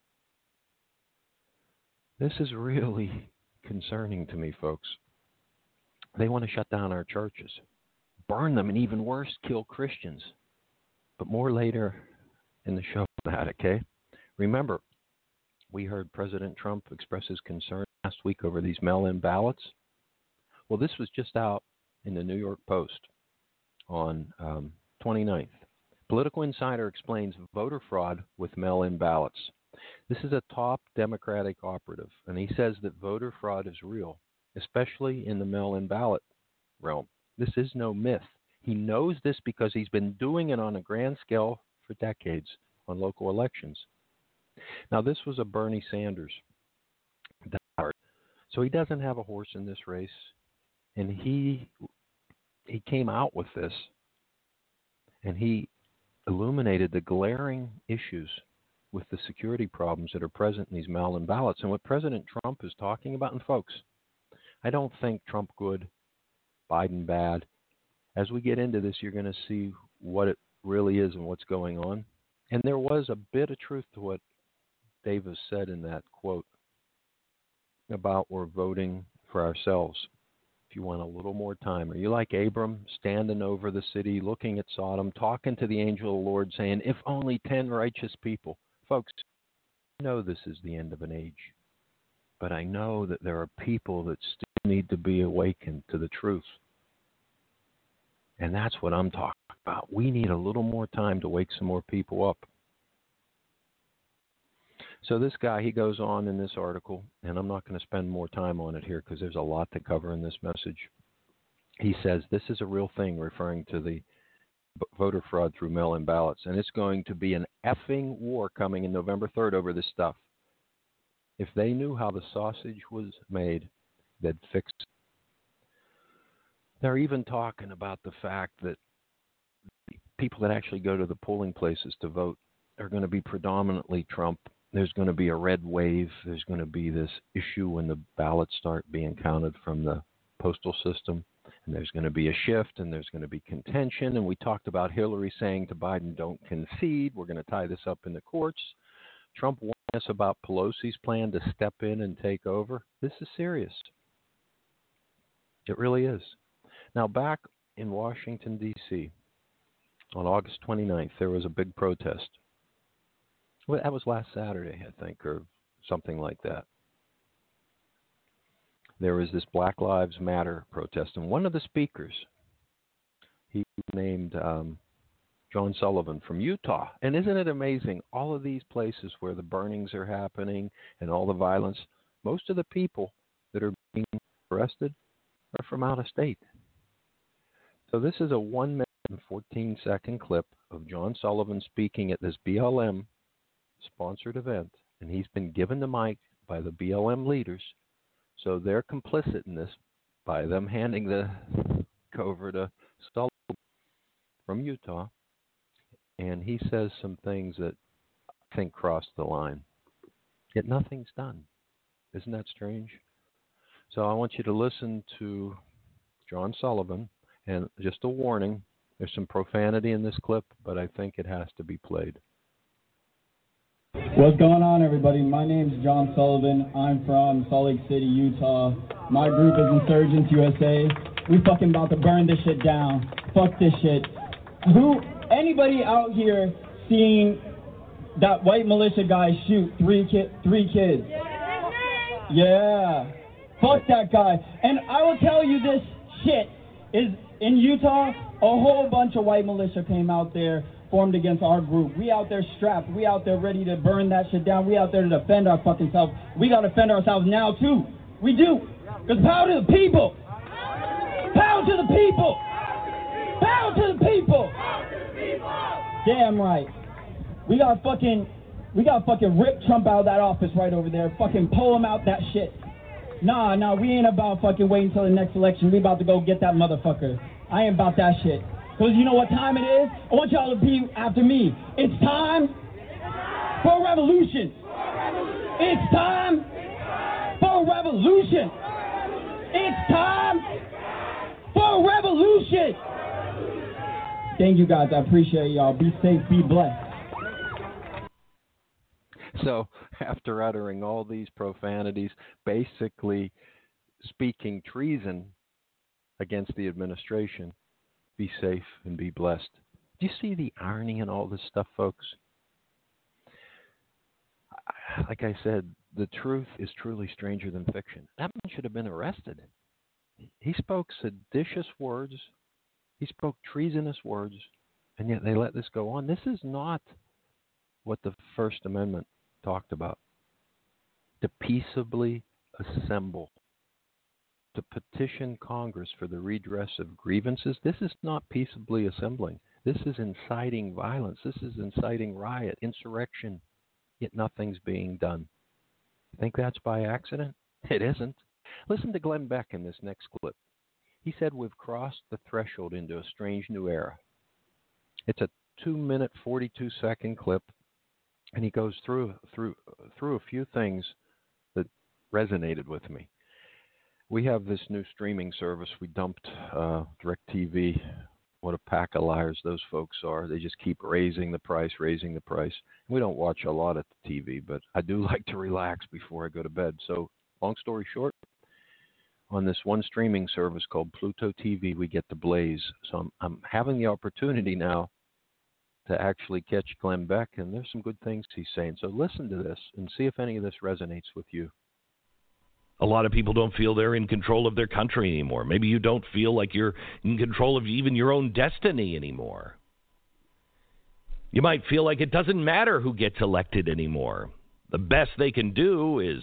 This is really concerning to me, folks. They want to shut down our churches, burn them, and even worse, kill Christians. But more later in the show on that, okay? Remember, we heard President Trump express his concern last week over these mail-in ballots. Well, this was just out in the New York Post on um, twenty-ninth. Political Insider explains voter fraud with mail-in ballots. This is a top Democratic operative, and he says that voter fraud is real, especially in the mail-in ballot realm. This is no myth. He knows this because he's been doing it on a grand scale for decades on local elections. Now, this was a Bernie Sanders diehard, so he doesn't have a horse in this race, and he he came out with this, and he illuminated the glaring issues with the security problems that are present in these mail-in ballots. And what President Trump is talking about, and folks, I don't think Trump good, Biden bad. As we get into this, you're going to see what it really is and what's going on. And there was a bit of truth to what Davis said in that quote about we're voting for ourselves. if you want a little more time. Are you like Abram, standing over the city, looking at Sodom, talking to the angel of the Lord, saying, if only ten righteous people? Folks, I know this is the end of an age, but I know that there are people that still need to be awakened to the truth. And that's what I'm talking about. We need a little more time to wake some more people up. So this guy, he goes on in this article, and I'm not going to spend more time on it here because there's a lot to cover in this message. He says this is a real thing, referring to the voter fraud through mail-in ballots, and it's going to be an effing war coming in November third over this stuff. If they knew how the sausage was made, they'd fix it. They're even talking about the fact that people that actually go to the polling places to vote are going to be predominantly Trump. There's going to be a red wave. There's going to be this issue when the ballots start being counted from the postal system. And there's going to be a shift, and there's going to be contention. And we talked about Hillary saying to Biden, don't concede. We're going to tie this up in the courts. Trump warned us about Pelosi's plan to step in and take over. This is serious. It really is. Now, back in Washington, D C, on August twenty-ninth, there was a big protest. Well, that was last Saturday, I think, or something like that. There was this Black Lives Matter protest, and one of the speakers, he named um, John Sullivan from Utah. And isn't it amazing, all of these places where the burnings are happening and all the violence, most of the people that are being arrested are from out of state. So this is a one minute and fourteen second clip of John Sullivan speaking at this B L M sponsored event, and he's been given the mic by the B L M leaders, so they're complicit in this by them handing the over to Sullivan from Utah, and he says some things that I think cross the line. Yet nothing's done. Isn't that strange? So I want you to listen to John Sullivan, and just a warning, there's some profanity in this clip, but I think it has to be played. What's going on, everybody? My name's John Sullivan. I'm from Salt Lake City, Utah. My group is Insurgents U S A. We fucking about to burn this shit down. Fuck this shit. Who, anybody out here seeing that white militia guy shoot three ki- three kids? Yeah. Fuck that guy. And I will tell you this shit is in Utah, a whole bunch of white militia came out there, formed against our group. We out there strapped. We out there ready to burn that shit down. We out there to defend our fucking self. We got to defend ourselves now, too. We do. Because power to the people. Power to the people. Power to the people. Damn right. We got fucking, we got fucking rip Trump out of that office right over there. Fucking pull him out that shit. Nah, nah, we ain't about fucking waiting until the next election. We about to go get that motherfucker. I ain't about that shit. Because you know what time it is? I want y'all to be after me. It's time for a revolution. It's time for a revolution. It's time for a revolution. Thank you guys. I appreciate y'all. Be safe. Be blessed. So after uttering all these profanities, basically speaking treason against the administration, be safe and be blessed. Do you see the irony in all this stuff, folks? Like I said, the truth is truly stranger than fiction. That man should have been arrested. He spoke seditious words. He spoke treasonous words, and yet they let this go on. This is not what the First Amendment talked about. To peaceably assemble, to petition Congress for the redress of grievances. This is not peaceably assembling. This is inciting violence. This is inciting riot, insurrection, yet nothing's being done. You think that's by accident? It isn't. Listen to Glenn Beck in this next clip. He said we've crossed the threshold into a strange new era. It's a two minute, forty-two second clip, and he goes through through through a few things that resonated with me. We have this new streaming service. We dumped uh, DirecTV. What a pack of liars those folks are. They just keep raising the price, raising the price. We don't watch a lot at the T V, but I do like to relax before I go to bed. So long story short, on this one streaming service called Pluto T V, we get the Blaze. So I'm, I'm having the opportunity now to actually catch Glenn Beck, and there's some good things he's saying. So listen to this and see if any of this resonates with you. A lot of people don't feel they're in control of their country anymore. Maybe you don't feel like you're in control of even your own destiny anymore. You might feel like it doesn't matter who gets elected anymore. The best they can do is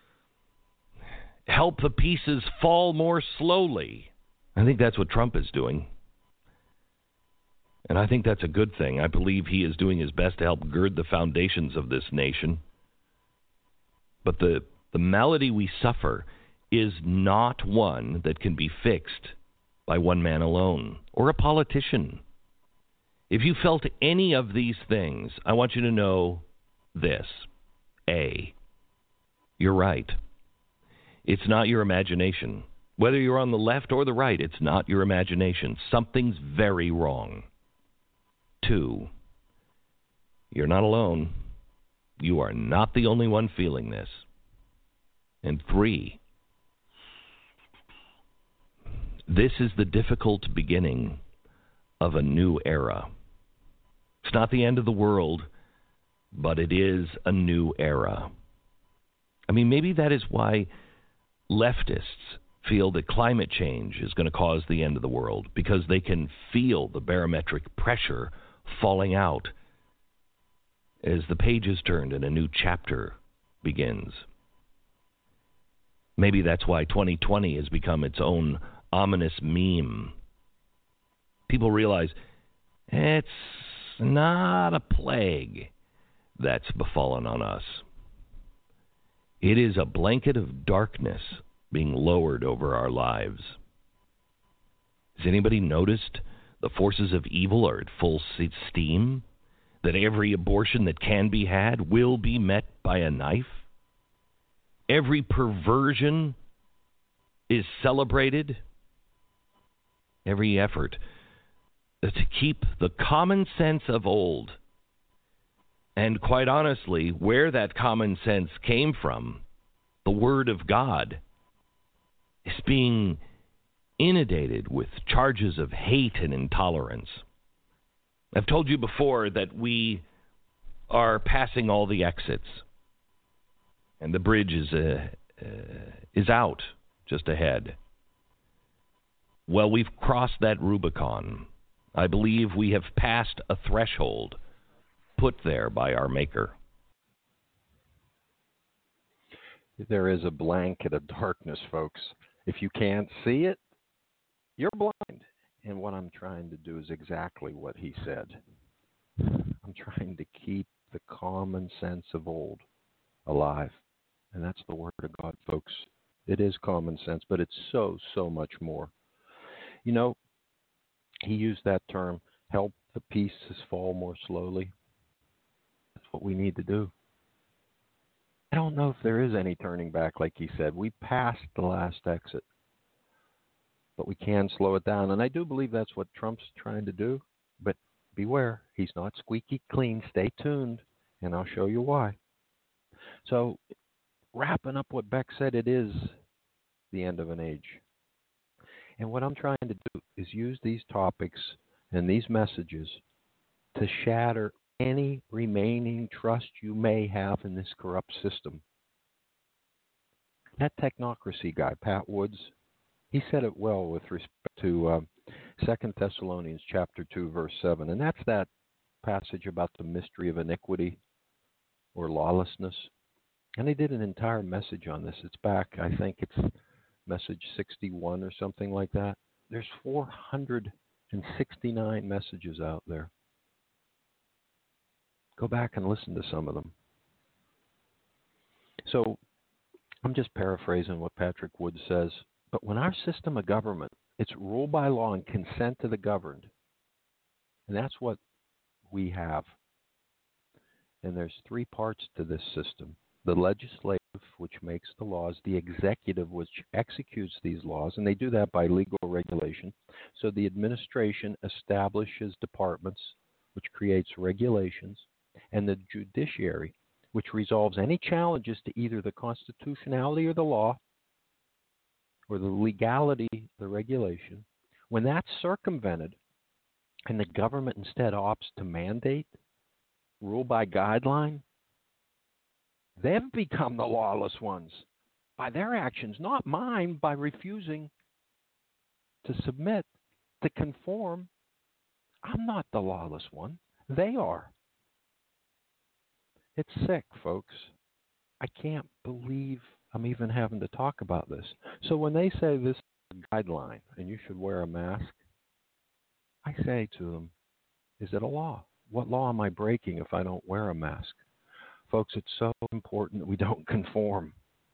help the pieces fall more slowly. I think that's what Trump is doing. And I think that's a good thing. I believe he is doing his best to help gird the foundations of this nation. But the, the malady we suffer is not one that can be fixed by one man alone or a politician. If you felt any of these things, I want you to know this. A, you're right. It's not your imagination. Whether you're on the left or the right, it's not your imagination. Something's very wrong. Two, you're not alone. You are not the only one feeling this. And three, this is the difficult beginning of a new era. It's not the end of the world, but it is a new era. I mean, maybe that is why leftists feel that climate change is going to cause the end of the world, because they can feel the barometric pressure falling out as the pages turned and a new chapter begins. Maybe that's why twenty twenty has become its own ominous meme. People realize it's not a plague that's befallen on us. It is a blanket of darkness being lowered over our lives. Has anybody noticed the forces of evil are at full steam? That every abortion that can be had will be met by a knife? Every perversion is celebrated? Every effort to keep the common sense of old, and quite honestly, where that common sense came from, the Word of God, is being inundated with charges of hate and intolerance. I've told you before that we are passing all the exits, and the bridge is uh, uh, is out just ahead. Well, we've crossed that Rubicon. I believe we have passed a threshold put there by our Maker. There is a blanket of darkness, folks. If you can't see it, you're blind. And what I'm trying to do is exactly what he said. I'm trying to keep the common sense of old alive. And that's the Word of God, folks. It is common sense, but it's so, so much more. You know, he used that term, help the pieces fall more slowly. That's what we need to do. I don't know if there is any turning back, like he said. We passed the last exit, but we can slow it down. And I do believe that's what Trump's trying to do. But beware, he's not squeaky clean. Stay tuned, and I'll show you why. So, wrapping up what Beck said, it is the end of an age. And what I'm trying to do is use these topics and these messages to shatter any remaining trust you may have in this corrupt system. That technocracy guy, Pat Woods, he said it well with respect to uh, Second Thessalonians chapter two, verse seven. And that's that passage about the mystery of iniquity or lawlessness. And they did an entire message on this. It's back, I think it's message sixty-one or something like that. There's four hundred sixty-nine messages out there. Go back and listen to some of them. So I'm just paraphrasing what Patrick Wood says. But when our system of government, it's rule by law and consent to the governed. And that's what we have. And there's three parts to this system. The legislative, which makes the laws, the executive, which executes these laws, and they do that by legal regulation. So the administration establishes departments, which creates regulations, and the judiciary, which resolves any challenges to either the constitutionality or the law, or the legality, the regulation, when that's circumvented and the government instead opts to mandate, rule by guideline, they've become the lawless ones by their actions, not mine, by refusing to submit, to conform. I'm not the lawless one. They are. It's sick, folks. I can't believe I'm even having to talk about this. So when they say this is a guideline and you should wear a mask, I say to them, is it a law? What law am I breaking if I don't wear a mask? Folks, it's so important that we don't conform.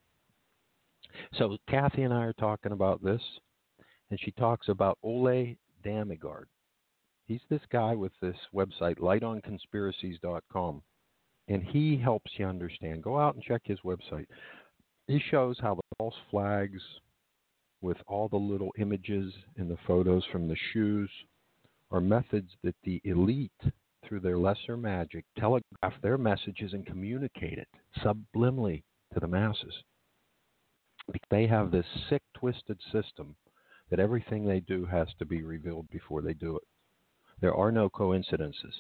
So Kathy and I are talking about this, and she talks about Ole Dammegard. He's this guy with this website, light on conspiracies dot com, and he helps you understand. Go out and check his website. He shows how the false flags with all the little images and the photos from the shoes are methods that the elite, through their lesser magic, telegraph their messages and communicate it subliminally to the masses. They have this sick, twisted system that everything they do has to be revealed before they do it. There are no coincidences.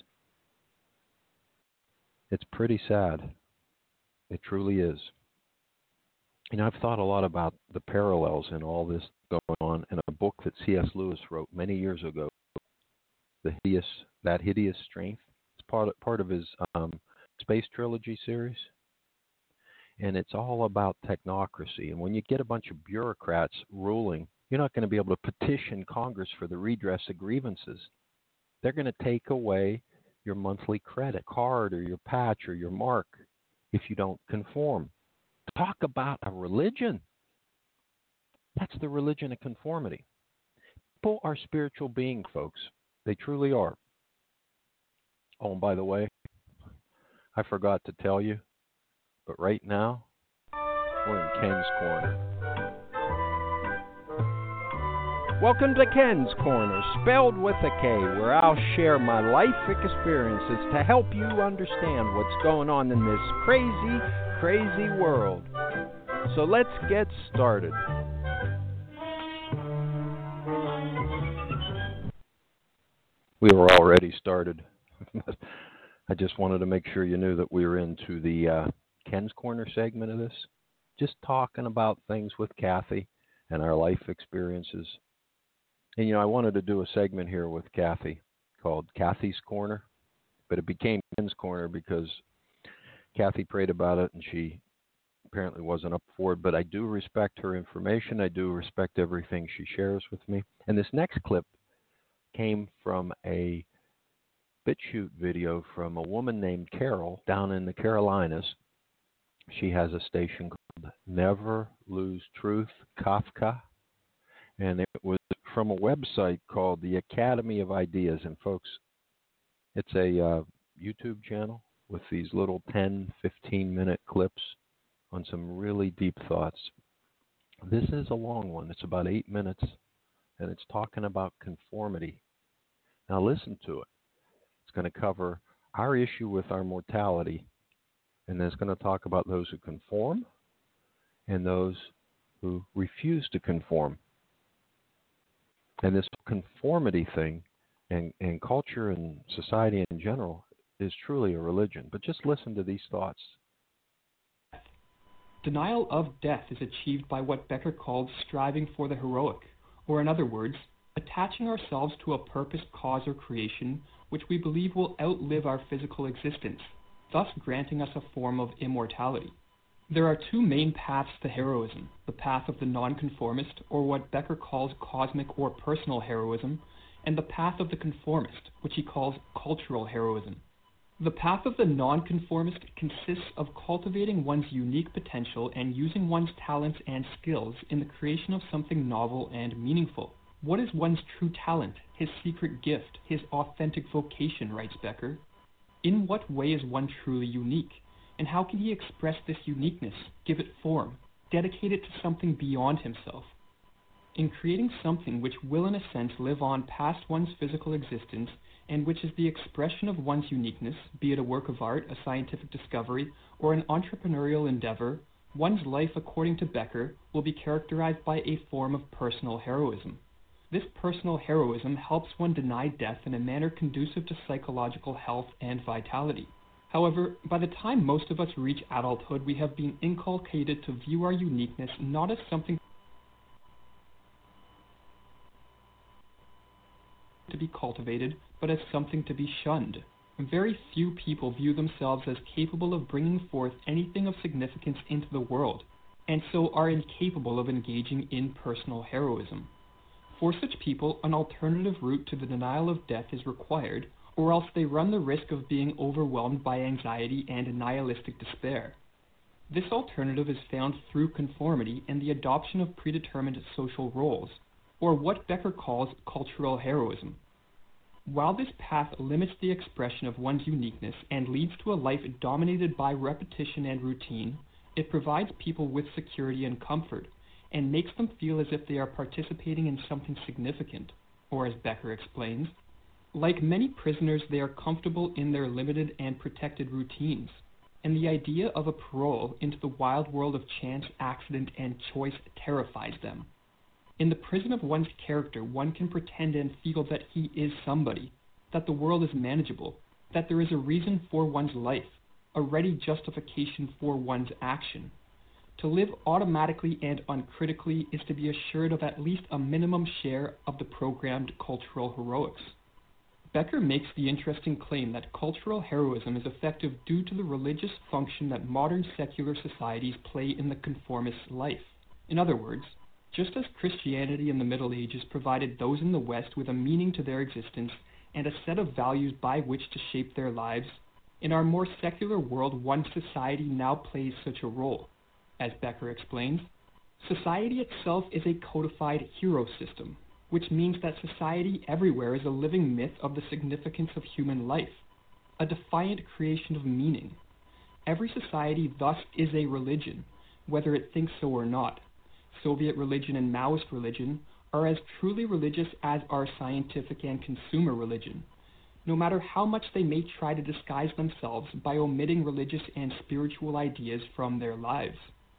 It's pretty sad. It truly is. You know, I've thought a lot about the parallels in all this going on in a book that C S Lewis wrote many years ago, The Hideous, That Hideous Strength. It's part of, part of his um, Space Trilogy series. And it's all about technocracy. And when you get a bunch of bureaucrats ruling, you're not going to be able to petition Congress for the redress of grievances. They're going to take away your monthly credit card or your patch or your mark if you don't conform. Talk about a religion. That's the religion of conformity. People are spiritual beings, folks. They truly are. Oh, and by the way, I forgot to tell you, but right now, we're in Ken's Corner. Welcome to Ken's Corner, spelled with a K, where I'll share my life experiences to help you understand what's going on in this crazy, crazy world. So let's get started. We were already started. I just wanted to make sure you knew that we were into the uh, Ken's Corner segment of this, just talking about things with Kathy and our life experiences. And, you know, I wanted to do a segment here with Kathy called Kathy's Corner, but it became Ken's Corner because Kathy prayed about it and she apparently wasn't up for it. But I do respect her information. I do respect everything she shares with me. And this next clip came from a BitChute video from a woman named Carol down in the Carolinas. She has a station called Never Lose Truth, Kafka. And it was from a website called the Academy of Ideas. And folks, it's a uh, YouTube channel with these little ten, fifteen minute clips on some really deep thoughts. This is a long one. It's about eight minutes, and it's talking about conformity. Now listen to it. It's going to cover our issue with our mortality, and then it's going to talk about those who conform and those who refuse to conform. And this conformity thing and, and culture and society in general is truly a religion. But just listen to these thoughts. Denial of death is achieved by what Becker called striving for the heroic, or in other words, attaching ourselves to a purposed cause or creation which we believe will outlive our physical existence, thus granting us a form of immortality. There are two main paths to heroism, the path of the nonconformist, or what Becker calls cosmic or personal heroism, and the path of the conformist, which he calls cultural heroism. The path of the nonconformist consists of cultivating one's unique potential and using one's talents and skills in the creation of something novel and meaningful. What is one's true talent, his secret gift, his authentic vocation, writes Becker? In what way is one truly unique? And how can he express this uniqueness, give it form, dedicate it to something beyond himself? In creating something which will in a sense live on past one's physical existence and which is the expression of one's uniqueness, be it a work of art, a scientific discovery, or an entrepreneurial endeavor, One's life, according to Becker, will be characterized by a form of personal heroism. This personal heroism helps one deny death in a manner conducive to psychological health and vitality. However, by the time most of us reach adulthood, we have been inculcated to view our uniqueness not as something to be cultivated, but as something to be shunned. Very few people view themselves as capable of bringing forth anything of significance into the world, and so are incapable of engaging in personal heroism. For such people, an alternative route to the denial of death is required, or else they run the risk of being overwhelmed by anxiety and nihilistic despair. This alternative is found through conformity and the adoption of predetermined social roles, or what Becker calls cultural heroism. While this path limits the expression of one's uniqueness and leads to a life dominated by repetition and routine, it provides people with security and comfort, and makes them feel as if they are participating in something significant, or as Becker explains, like many prisoners, they are comfortable in their limited and protected routines, and the idea of a parole into the wild world of chance, accident, and choice terrifies them. In the prison of one's character, one can pretend and feel that he is somebody, that the world is manageable, that there is a reason for one's life, a ready justification for one's action. To live automatically and uncritically is to be assured of at least a minimum share of the programmed cultural heroics. Becker makes the interesting claim that cultural heroism is effective due to the religious function that modern secular societies play in the conformist's life. In other words, just as Christianity in the Middle Ages provided those in the West with a meaning to their existence and a set of values by which to shape their lives, in our more secular world, one society now plays such a role. As Becker explains, society itself is a codified hero system, which means that society everywhere is a living myth of the significance of human life, a defiant creation of meaning. Every society thus is a religion, whether it thinks so or not. Soviet religion and Maoist religion are as truly religious as are scientific and consumer religion, no matter how much they may try to disguise themselves by omitting religious and spiritual ideas from their lives.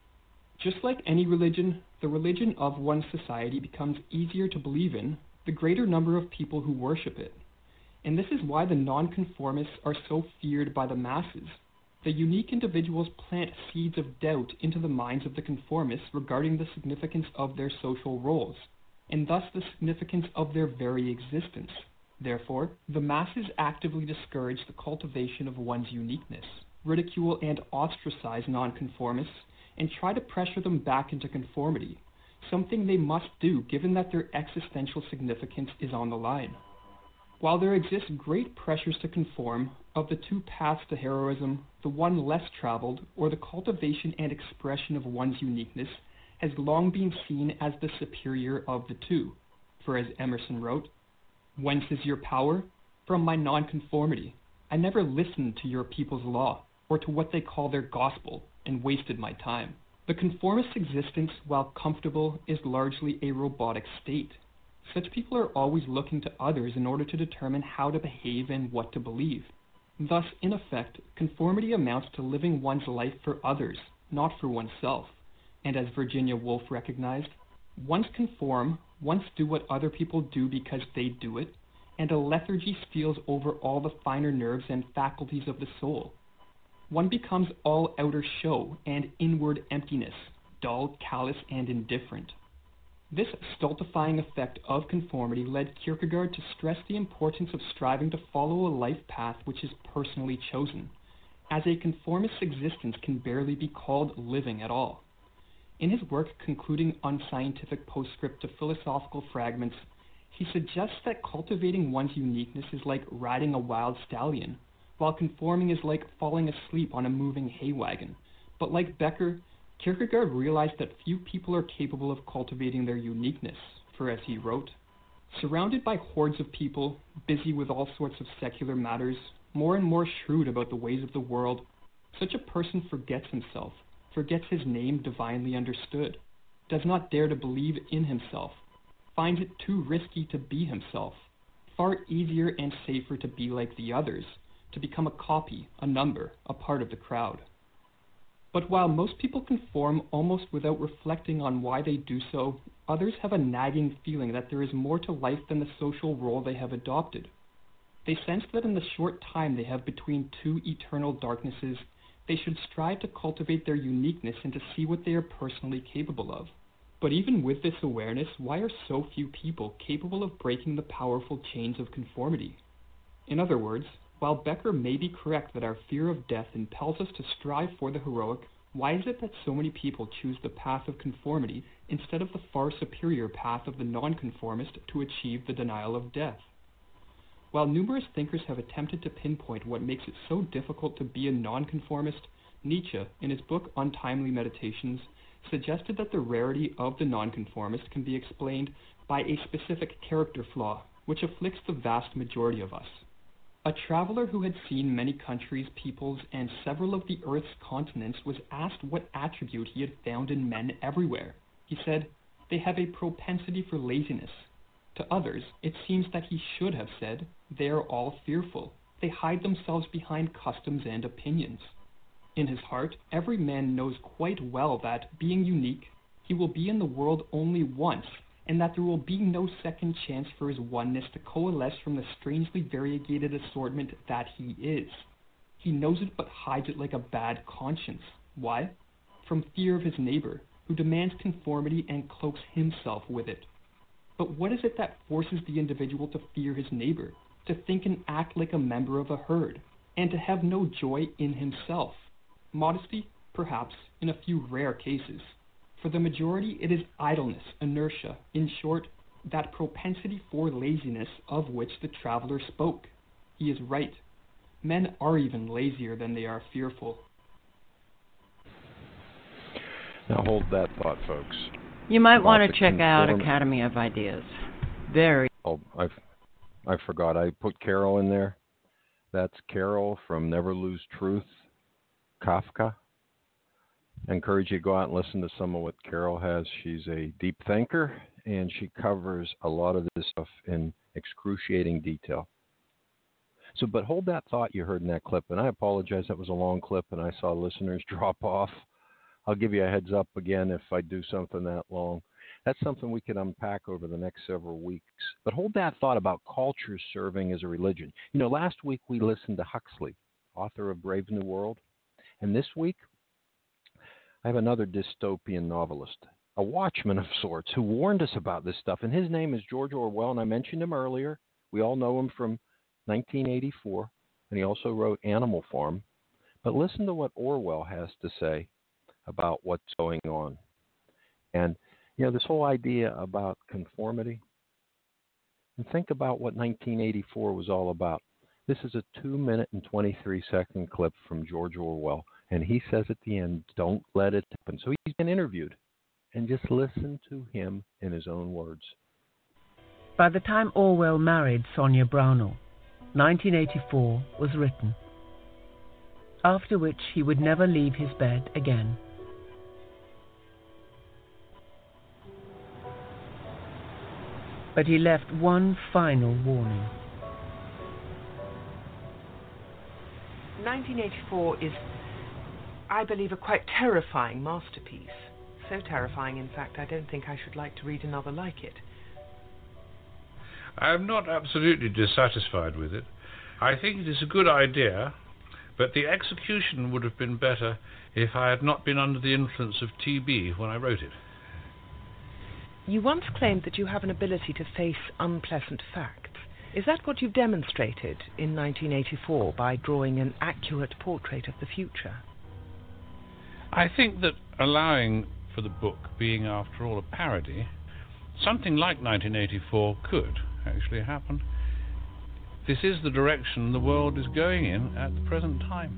Just like any religion, the religion of one society becomes easier to believe in the greater number of people who worship it. And this is why the nonconformists are so feared by the masses. The unique individuals plant seeds of doubt into the minds of the conformists regarding the significance of their social roles, and thus the significance of their very existence. Therefore, the masses actively discourage the cultivation of one's uniqueness, ridicule and ostracize nonconformists, and try to pressure them back into conformity, something they must do given that their existential significance is on the line. While there exists great pressures to conform, of the two paths to heroism, the one less traveled, or the cultivation and expression of one's uniqueness, has long been seen as the superior of the two. For as Emerson wrote, "Whence is your power? From my nonconformity. I never listened to your people's law, or to what they call their gospel, and wasted my time." The conformist's existence, while comfortable, is largely a robotic state. Such people are always looking to others in order to determine how to behave and what to believe. Thus, in effect, conformity amounts to living one's life for others, not for oneself. And as Virginia Woolf recognized, once conform, once do what other people do because they do it, and a lethargy steals over all the finer nerves and faculties of the soul. One becomes all outer show and inward emptiness, dull, callous, and indifferent. This stultifying effect of conformity led Kierkegaard to stress the importance of striving to follow a life path which is personally chosen, as a conformist's existence can barely be called living at all. In his work Concluding Unscientific Postscript to Philosophical Fragments, he suggests that cultivating one's uniqueness is like riding a wild stallion, while conforming is like falling asleep on a moving hay wagon. But like Becker, Kierkegaard realized that few people are capable of cultivating their uniqueness, for as he wrote, "Surrounded by hordes of people, busy with all sorts of secular matters, more and more shrewd about the ways of the world, such a person forgets himself, forgets his name divinely understood, does not dare to believe in himself, finds it too risky to be himself, far easier and safer to be like the others, to become a copy, a number, a part of the crowd." But while most people conform almost without reflecting on why they do so, others have a nagging feeling that there is more to life than the social role they have adopted. They sense that in the short time they have between two eternal darknesses, they should strive to cultivate their uniqueness and to see what they are personally capable of. But even with this awareness, why are so few people capable of breaking the powerful chains of conformity? In other words, while Becker may be correct that our fear of death impels us to strive for the heroic, why is it that so many people choose the path of conformity instead of the far superior path of the nonconformist to achieve the denial of death? While numerous thinkers have attempted to pinpoint what makes it so difficult to be a nonconformist, Nietzsche, in his book Untimely Meditations, suggested that the rarity of the nonconformist can be explained by a specific character flaw, which afflicts the vast majority of us. A traveler who had seen many countries, peoples, and several of the Earth's continents was asked what attribute he had found in men everywhere. He said, "They have a propensity for laziness." To others, it seems that he should have said, "They are all fearful. They hide themselves behind customs and opinions." In his heart, every man knows quite well that, being unique, he will be in the world only once, and that there will be no second chance for his oneness to coalesce from the strangely variegated assortment that he is. He knows it but hides it like a bad conscience. Why? From fear of his neighbor, who demands conformity and cloaks himself with it. But what is it that forces the individual to fear his neighbor, to think and act like a member of a herd, and to have no joy in himself? Modesty? Perhaps, in a few rare cases. For the majority, it is idleness, inertia, in short, that propensity for laziness of which the traveler spoke. He is right. Men are even lazier than they are fearful. Now hold that thought, folks. You might About want the to check out conform- Academy of Ideas. Very. Oh, I I forgot. I put Carol in there. That's Carol from Never Lose Truth, Kafka. I encourage you to go out and listen to some of what Carol has. She's a deep thinker, and she covers a lot of this stuff in excruciating detail. So, but hold that thought you heard in that clip, and I apologize, that was a long clip, and I saw listeners drop off. I'll give you a heads up again if I do something that long. That's something we can unpack over the next several weeks. But hold that thought about culture serving as a religion. You know, last week we listened to Huxley, author of Brave New World, and this week I have another dystopian novelist, a watchman of sorts, who warned us about this stuff. And his name is George Orwell, and I mentioned him earlier. We all know him from nineteen eighty-four, and he also wrote Animal Farm. But listen to what Orwell has to say about what's going on. And, you know, this whole idea about conformity, and think about what nineteen eighty-four was all about. This is a two minute and twenty-three second clip from George Orwell. And he says at the end, don't let it happen. So he's been interviewed. And just listen to him in his own words. By the time Orwell married Sonia Brownell, nineteen eighty-four was written, after which he would never leave his bed again. But he left one final warning. nineteen eighty-four is, I believe, a quite terrifying masterpiece. So terrifying, in fact, I don't think I should like to read another like it. I am not absolutely dissatisfied with it. I think it is a good idea, but the execution would have been better if I had not been under the influence of T B when I wrote it. You once claimed that you have an ability to face unpleasant facts. Is that what you've demonstrated in nineteen eighty-four by drawing an accurate portrait of the future? I think that allowing for the book being, after all, a parody, something like nineteen eighty-four could actually happen. This is the direction the world is going in at the present time.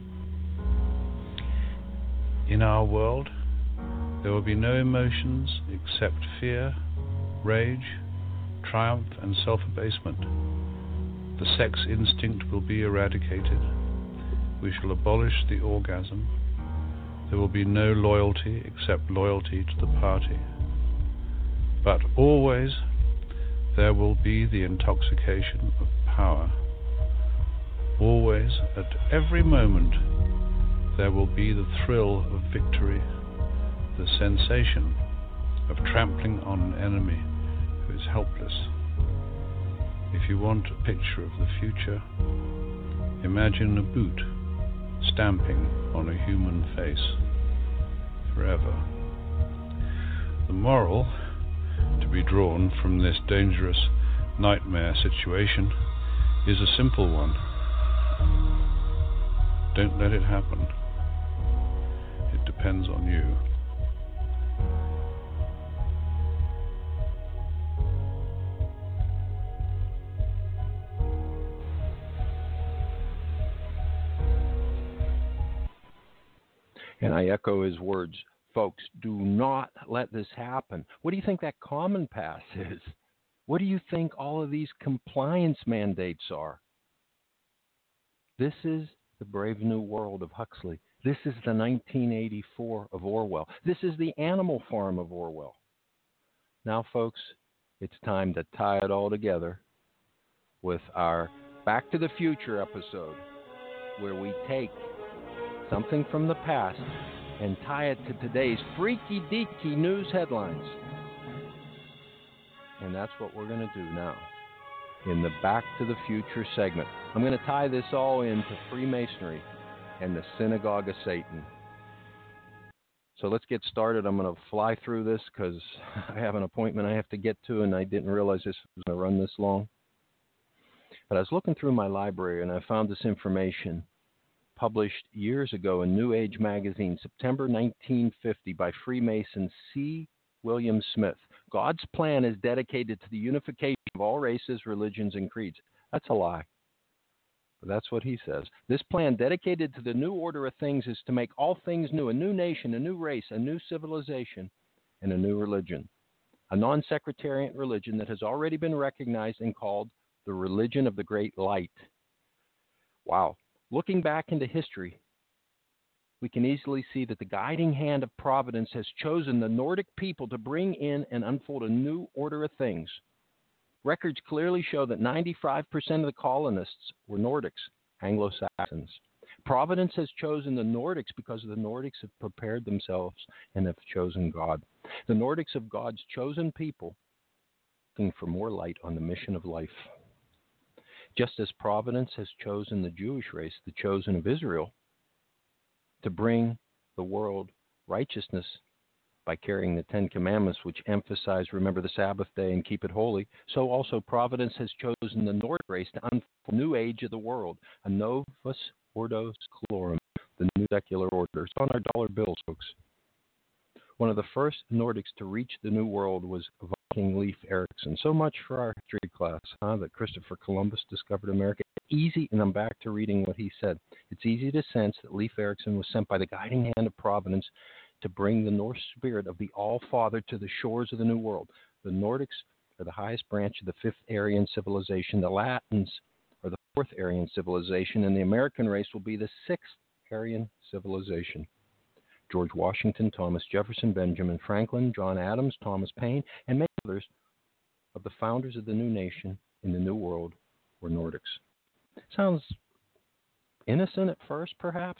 In our world, there will be no emotions except fear, rage, triumph, and self-abasement. The sex instinct will be eradicated. We shall abolish the orgasm. There will be no loyalty except loyalty to the party. But always there will be the intoxication of power. Always, at every moment, there will be the thrill of victory, the sensation of trampling on an enemy who is helpless. If you want a picture of the future, imagine a boot stamping on a human face forever. The moral to be drawn from this dangerous nightmare situation is a simple one. Don't let it happen. It depends on you. And I echo his words. Folks, do not let this happen. What do you think that Common Pass is? What do you think all of these compliance mandates are? This is the Brave New World of Huxley. This is the nineteen eighty-four of Orwell. This is the Animal Farm of Orwell. Now, folks, it's time to tie it all together with our Back to the Future episode, where we take something from the past and tie it to today's freaky deaky news headlines. And that's what we're going to do now in the Back to the Future segment. I'm going to tie this all into Freemasonry and the Synagogue of Satan. So let's get started. I'm going to fly through this because I have an appointment I have to get to, and I didn't realize this was going to run this long. But I was looking through my library, and I found this information published years ago in New Age magazine, September nineteen fifty, by Freemason C. William Smith. God's plan is dedicated to the unification of all races, religions, and creeds. That's a lie. But that's what he says. This plan, dedicated to the new order of things, is to make all things new, a new nation, a new race, a new civilization, and a new religion. A non-sectarian religion that has already been recognized and called the religion of the great light. Wow. Looking back into history, we can easily see that the guiding hand of Providence has chosen the Nordic people to bring in and unfold a new order of things. Records clearly show that ninety-five percent of the colonists were Nordics, Anglo-Saxons. Providence has chosen the Nordics because the Nordics have prepared themselves and have chosen God. The Nordics of God's chosen people, looking for more light on the mission of life. Just as Providence has chosen the Jewish race, the chosen of Israel, to bring the world righteousness by carrying the Ten Commandments, which emphasize remember the Sabbath day and keep it holy, so also Providence has chosen the Nordic race to unfold the new age of the world, a novus ordo seclorum, the new secular order. It's on our dollar bills, folks. One of the first Nordics to reach the New World was Viking Leif Erikson. So much for our history class, huh, that Christopher Columbus discovered America. Easy, and I'm back to reading what he said. It's easy to sense that Leif Erikson was sent by the guiding hand of Providence to bring the Norse spirit of the All-Father to the shores of the New World. The Nordics are the highest branch of the fifth Aryan civilization. The Latins are the fourth Aryan civilization, and the American race will be the sixth Aryan civilization. George Washington, Thomas Jefferson, Benjamin Franklin, John Adams, Thomas Paine, and many others of the founders of the new nation in the New World were Nordics. Sounds innocent at first, perhaps.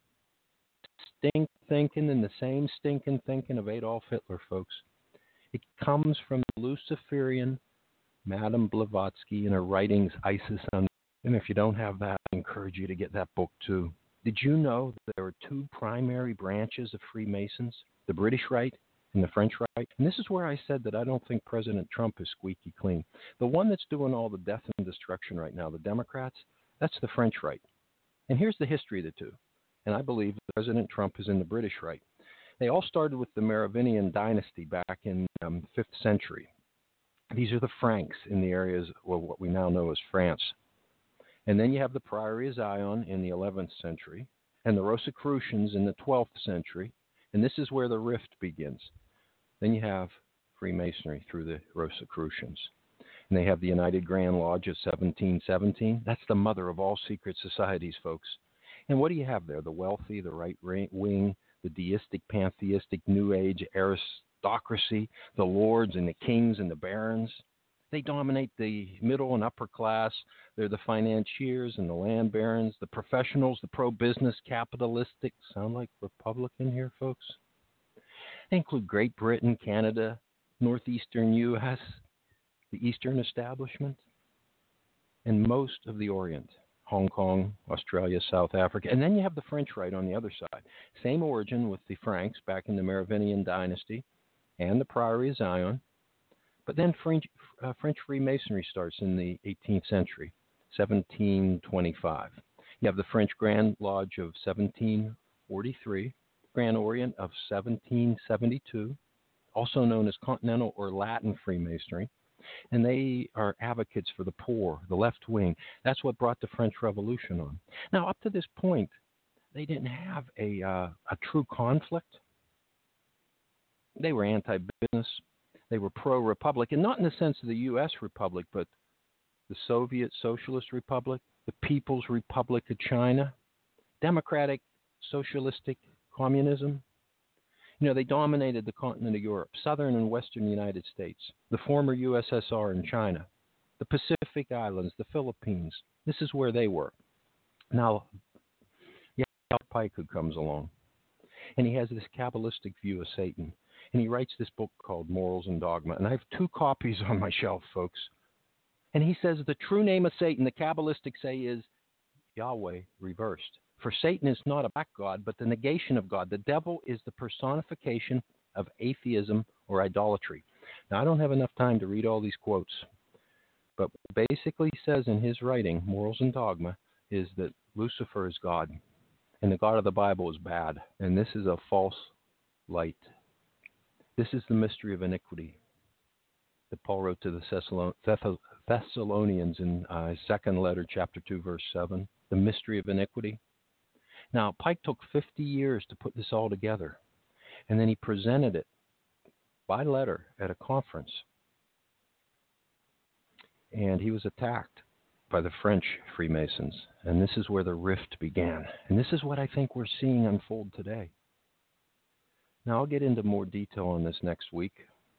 Stink thinking and the same stinking thinking of Adolf Hitler, folks. It comes from the Luciferian Madame Blavatsky in her writings, Isis on. And if you don't have that, I encourage you to get that book too. Did you know that there are two primary branches of Freemasons, the British Rite and the French Rite? And this is where I said that I don't think President Trump is squeaky clean. The one that's doing all the death and destruction right now, the Democrats, that's the French Rite. And here's the history of the two. And I believe President Trump is in the British Rite. They all started with the Merovingian dynasty back in the um, fifth century. These are the Franks in the areas of well, what we now know as France. And then you have the Priory of Zion in the eleventh century and the Rosicrucians in the twelfth century. And this is where the rift begins. Then you have Freemasonry through the Rosicrucians. And they have the United Grand Lodge of seventeen seventeen. That's the mother of all secret societies, folks. And what do you have there? The wealthy, the right wing, the deistic, pantheistic, New Age aristocracy, the lords and the kings and the barons. They dominate the middle and upper class. They're the financiers and the land barons, the professionals, the pro-business capitalistic. Sound like Republican here, folks? They include Great Britain, Canada, northeastern U S, the Eastern establishment, and most of the Orient, Hong Kong, Australia, South Africa. And then you have the French right on the other side. Same origin with the Franks back in the Merovingian dynasty and the Priory of Zion. But then French, uh, French Freemasonry starts in the eighteenth century, seventeen twenty-five. You have the French Grand Lodge of seventeen forty-three, Grand Orient of seventeen seventy-two, also known as Continental or Latin Freemasonry. And they are advocates for the poor, the left wing. That's what brought the French Revolution on. Now, up to this point, they didn't have a, uh, a true conflict. They were anti-business. They were pro-republic, and not in the sense of the U S Republic, but the Soviet Socialist Republic, the People's Republic of China, democratic, socialistic communism. You know, they dominated the continent of Europe, southern and western United States, the former U S S R and China, the Pacific Islands, the Philippines. This is where they were. Now, yeah, Pike who comes along, and he has this Kabbalistic view of Satan. And he writes this book called Morals and Dogma. And I have two copies on my shelf, folks. And he says the true name of Satan, the Kabbalistic say, is Yahweh reversed. For Satan is not a black god, but the negation of God. The devil is the personification of atheism or idolatry. Now, I don't have enough time to read all these quotes. But what basically says in his writing, Morals and Dogma, is that Lucifer is God. And the God of the Bible is bad. And this is a false light. This is the mystery of iniquity that Paul wrote to the Thessalonians in uh, his second letter, chapter two, verse seven. The mystery of iniquity. Now, Pike took fifty years to put this all together, and then he presented it by letter at a conference. And he was attacked by the French Freemasons, and this is where the rift began. And this is what I think we're seeing unfold today. Now, I'll get into more detail on this next week.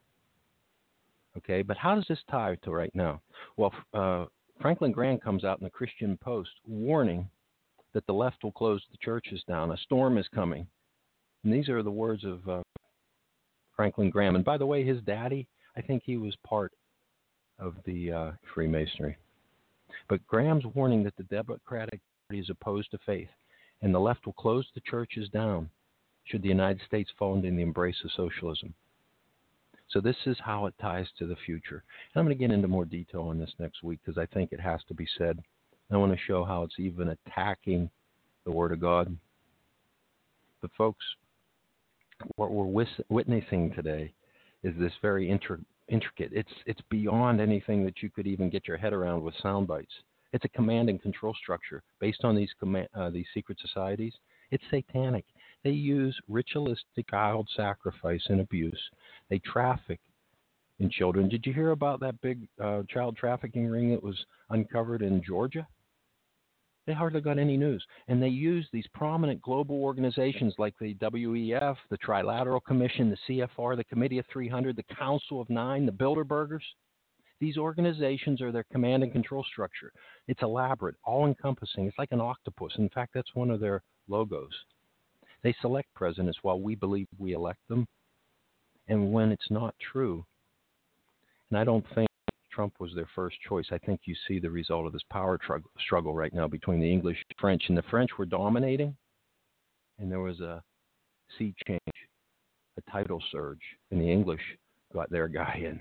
Okay, but how does this tie to right now? Well, uh, Franklin Graham comes out in the Christian Post warning that the left will close the churches down. A storm is coming. And these are the words of uh, Franklin Graham. And by the way, his daddy, I think he was part of the uh, Freemasonry. But Graham's warning that the Democratic Party is opposed to faith, and the left will close the churches down should the United States fall into the embrace of socialism. So this is how it ties to the future. And I'm going to get into more detail on this next week because I think it has to be said. I want to show how it's even attacking the Word of God. But folks, what we're wis- witnessing today is this very inter- intricate. It's it's beyond anything that you could even get your head around with sound bites. It's a command and control structure based on these command, uh, these secret societies. It's satanic. They use ritualistic child sacrifice and abuse. They traffic in children. Did you hear about that big uh, child trafficking ring that was uncovered in Georgia? They hardly got any news. And they use these prominent global organizations like the W E F, the Trilateral Commission, the C F R, the Committee of three hundred, the Council of Nine, the Bilderbergers. These organizations are their command and control structure. It's elaborate, all-encompassing. It's like an octopus. In fact, that's one of their logos. They select presidents while we believe we elect them. And when it's not true, and I don't think Trump was their first choice, I think you see the result of this power tr- struggle right now between the English and French. And the French were dominating, and there was a sea change, a tidal surge, and the English got their guy in.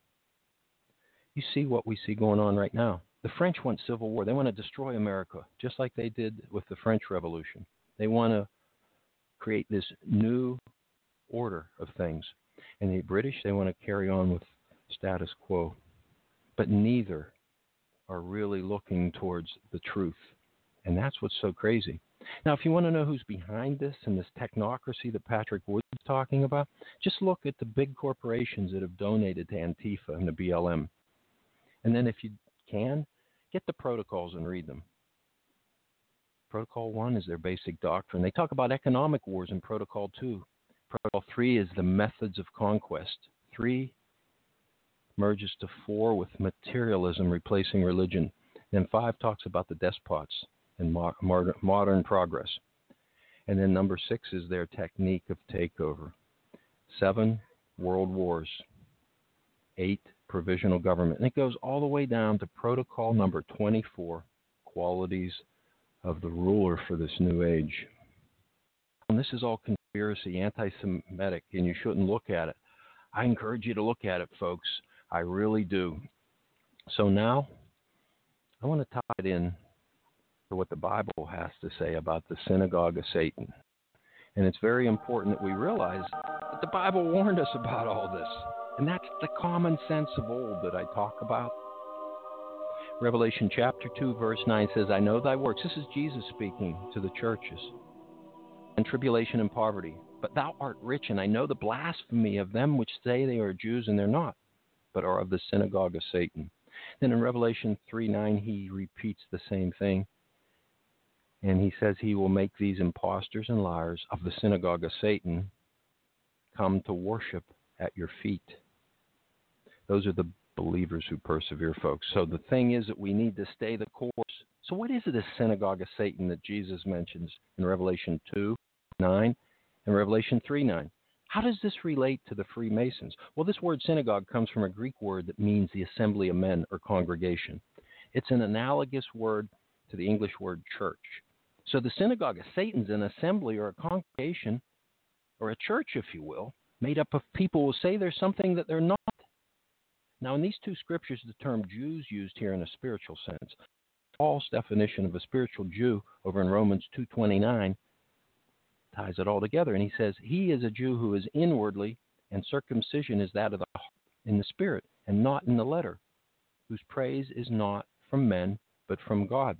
You see what we see going on right now. The French want civil war. They want to destroy America, just like they did with the French Revolution. They want to create this new order of things. And the British, they want to carry on with status quo. But neither are really looking towards the truth. And that's what's so crazy. Now, if you want to know who's behind this and this technocracy that Patrick Wood is talking about, just look at the big corporations that have donated to Antifa and the B L M. And then if you can, get the protocols and read them. Protocol one is their basic doctrine. They talk about economic wars in Protocol two. Protocol three is the methods of conquest. Three, merges to four with materialism replacing religion. Then five talks about the despots and mo- modern, modern progress. And then number six is their technique of takeover. Seven, world wars. Eight, provisional government. And it goes all the way down to protocol number twenty-four, qualities of the ruler for this new age. And this is all conspiracy, anti-Semitic, and you shouldn't look at it. I encourage you to look at it, folks. I really do. So now, I want to tie it in to what the Bible has to say about the synagogue of Satan. And it's very important that we realize that the Bible warned us about all this. And that's the common sense of old that I talk about. Revelation chapter two, verse nine says, I know thy works. This is Jesus speaking to the churches. And tribulation and poverty. But thou art rich, and I know the blasphemy of them which say they are Jews, and they're not, but are of the synagogue of Satan. Then in Revelation three nine, he repeats the same thing. And he says he will make these impostors and liars of the synagogue of Satan come to worship at your feet. Those are the believers who persevere, folks. So the thing is that we need to stay the course. So what is it, this synagogue of Satan that Jesus mentions in Revelation two nine and Revelation three nine? How does this relate to the Freemasons? Well, this word synagogue comes from a Greek word that means the assembly of men or congregation. It's an analogous word to the English word church. So the synagogue of Satan's an assembly or a congregation or a church, if you will, made up of people who say there's something that they're not. Now, in these two scriptures, the term Jews used here in a spiritual sense. Paul's definition of a spiritual Jew over in Romans two twenty-nine ties it all together. And he says, he is a Jew who is inwardly, and circumcision is that of the heart in the spirit, and not in the letter, whose praise is not from men, but from God.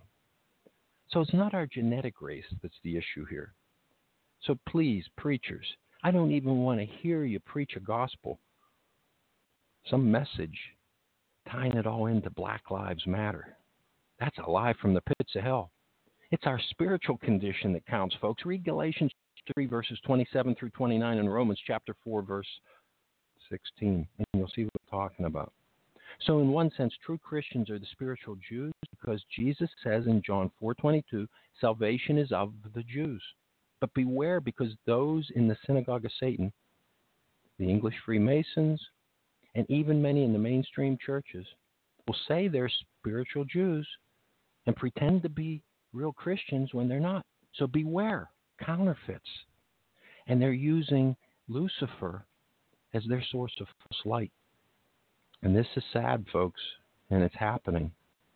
So it's not our genetic race that's the issue here. So please, preachers, I don't even want to hear you preach a gospel, some message tying it all into Black Lives Matter. That's a lie from the pits of hell. It's our spiritual condition that counts, folks. Read Galatians three, verses twenty-seven through twenty-nine, and Romans chapter four, verse sixteen, and you'll see what we're talking about. So in one sense, true Christians are the spiritual Jews because Jesus says in John four twenty-two, salvation is of the Jews. But beware, because those in the synagogue of Satan, the English Freemasons, and even many in the mainstream churches, will say they're spiritual Jews and pretend to be real Christians when they're not. So beware, counterfeits. And they're using Lucifer as their source of false light. And this is sad, folks, and it's happening.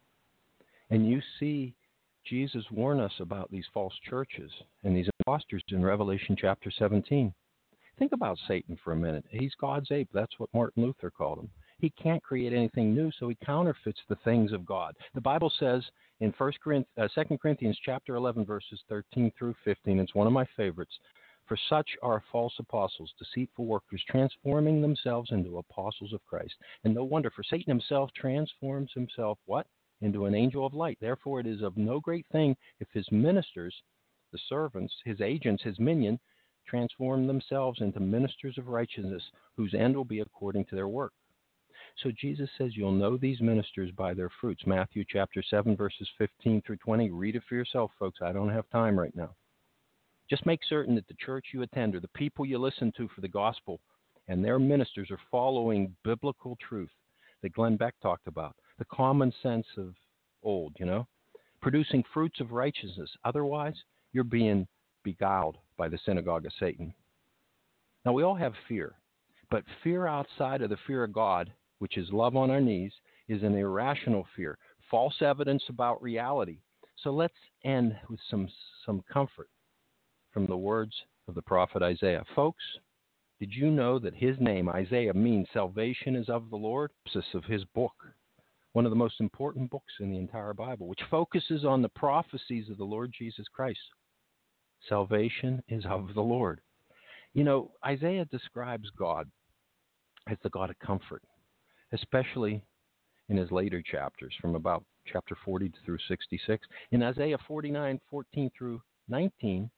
And you see Jesus warn us about these false churches and these imposters in Revelation chapter seventeen. Think about Satan for a minute. He's God's ape. That's what Martin Luther called him. He can't create anything new, so he counterfeits the things of God. The Bible says in First Corinthians, uh, Second Corinthians chapter eleven, verses thirteen through fifteen, it's one of my favorites, for such are false apostles, deceitful workers, transforming themselves into apostles of Christ. And no wonder, for Satan himself transforms himself, what? Into an angel of light. Therefore it is of no great thing if his ministers, the servants, his agents, his minion, transform themselves into ministers of righteousness, whose end will be according to their work. So Jesus says you'll know these ministers by their fruits. Matthew chapter seven, verses fifteen through twenty. Read it for yourself, folks. I don't have time right now. Just make certain that the church you attend or the people you listen to for the gospel and their ministers are following biblical truth that Glenn Beck talked about, the common sense of old, you know, producing fruits of righteousness. Otherwise, you're being beguiled by the synagogue of Satan. Now, we all have fear, but fear outside of the fear of God, which is love on our knees, is an irrational fear, false evidence about reality. So let's end with some some comfort from the words of the prophet Isaiah. Folks, did you know that his name, Isaiah, means salvation is of the Lord? Of his book, one of the most important books in the entire Bible, which focuses on the prophecies of the Lord Jesus Christ. Salvation is of the Lord. You know, Isaiah describes God as the God of comfort, especially in his later chapters, from about chapter forty through sixty-six. In Isaiah forty-nine, fourteen through nineteen,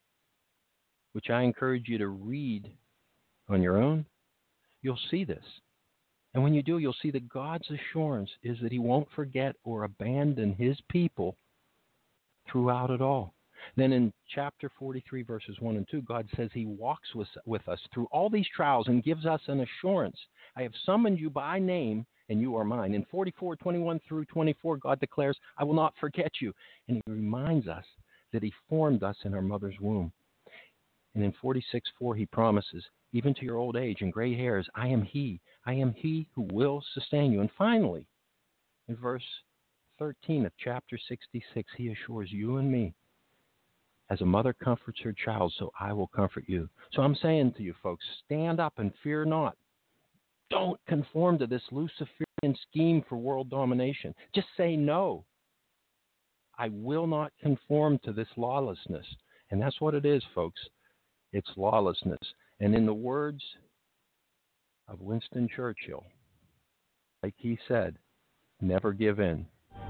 which I encourage you to read on your own, you'll see this. And when you do, you'll see that God's assurance is that he won't forget or abandon his people throughout it all. Then in chapter forty-three, verses one and two, God says he walks with, with us through all these trials and gives us an assurance. I have summoned you by name, and you are mine. In forty-four, twenty-one through twenty-four, God declares, I will not forget you. And he reminds us that he formed us in our mother's womb. And in forty-six, four, he promises, even to your old age and gray hairs, I am he. I am he who will sustain you. And finally, in verse thirteen of chapter sixty-six, he assures you and me, as a mother comforts her child, so I will comfort you. So I'm saying to you folks, stand up and fear not. Don't conform to this Luciferian scheme for world domination. Just say no. I will not conform to this lawlessness. And that's what it is, folks. It's lawlessness. And in the words of Winston Churchill, like he said, never give in.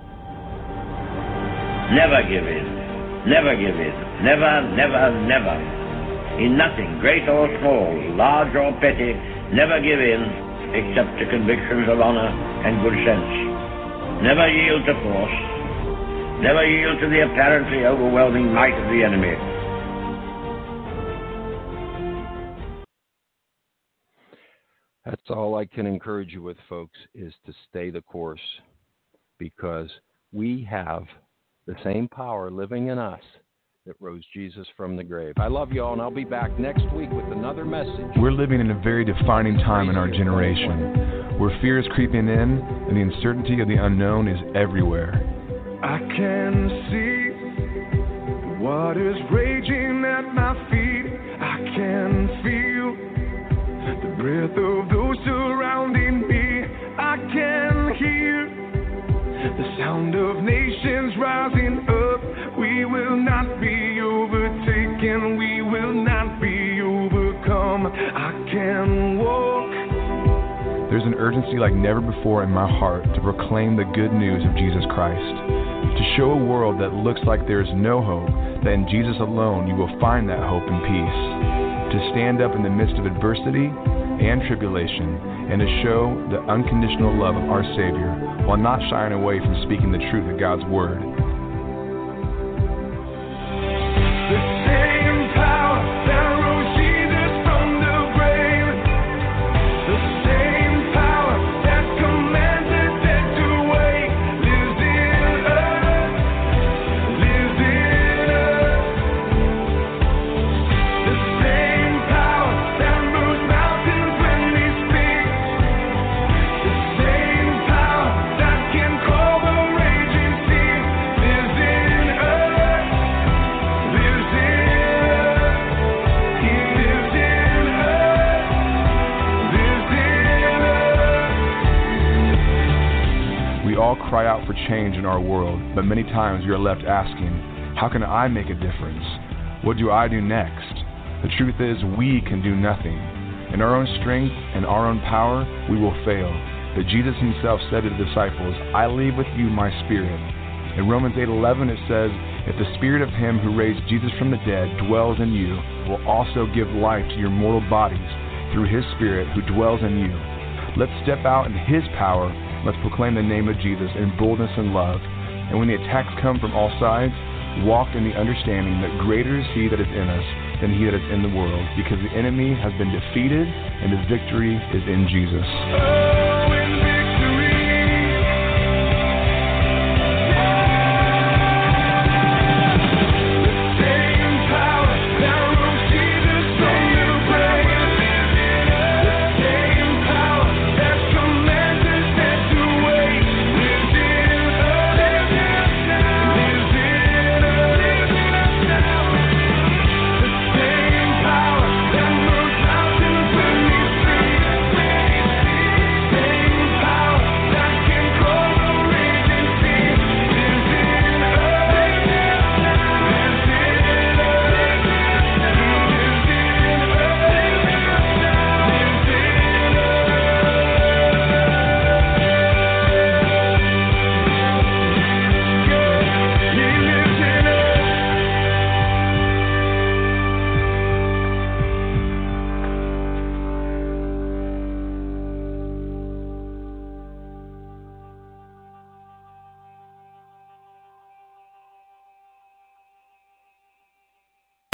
Never give in. Never give in. Never, never, never. In nothing, great or small, large or petty, never give in except to convictions of honor and good sense. Never yield to force. Never yield to the apparently overwhelming might of the enemy. That's all I can encourage you with, folks, is to stay the course, because we have the same power living in us that rose Jesus from the grave. I love you all, and I'll be back next week with another message. We're living in a very defining time in our generation, where fear is creeping in and the uncertainty of the unknown is everywhere. I can see the waters raging at my feet. I can feel the breath of those surrounding me. I can hear the sound of nations rising up. We will not be overtaken. We will not be overcome. I can walk. There's an urgency like never before in my heart to proclaim the good news of Jesus Christ. To show a world that looks like there is no hope, that in Jesus alone you will find that hope and peace. To stand up in the midst of adversity and tribulation, and to show the unconditional love of our Savior, while not shying away from speaking the truth of God's Word. The same power that rose Jesus from the grave, the same power that commanded death to wait, lives in us, lives in us. The same power that moves mountains when we speak, the same power that can calm a raging sea, lives in us, lives in us. He lives in us, lives in us. We all cry out for change in our world, but many times we are left asking, how can I make a difference? What do I do next? The truth is, we can do nothing. In our own strength and our own power, we will fail. But Jesus himself said to the disciples, I leave with you my spirit. In Romans eight eleven it says, if the spirit of him who raised Jesus from the dead dwells in you, will also give life to your mortal bodies through his spirit who dwells in you. Let's step out in his power. Let's proclaim the name of Jesus in boldness and love. And when the attacks come from all sides, walk in the understanding that greater is he that is in us than he that is in the world, because the enemy has been defeated and the victory is in Jesus.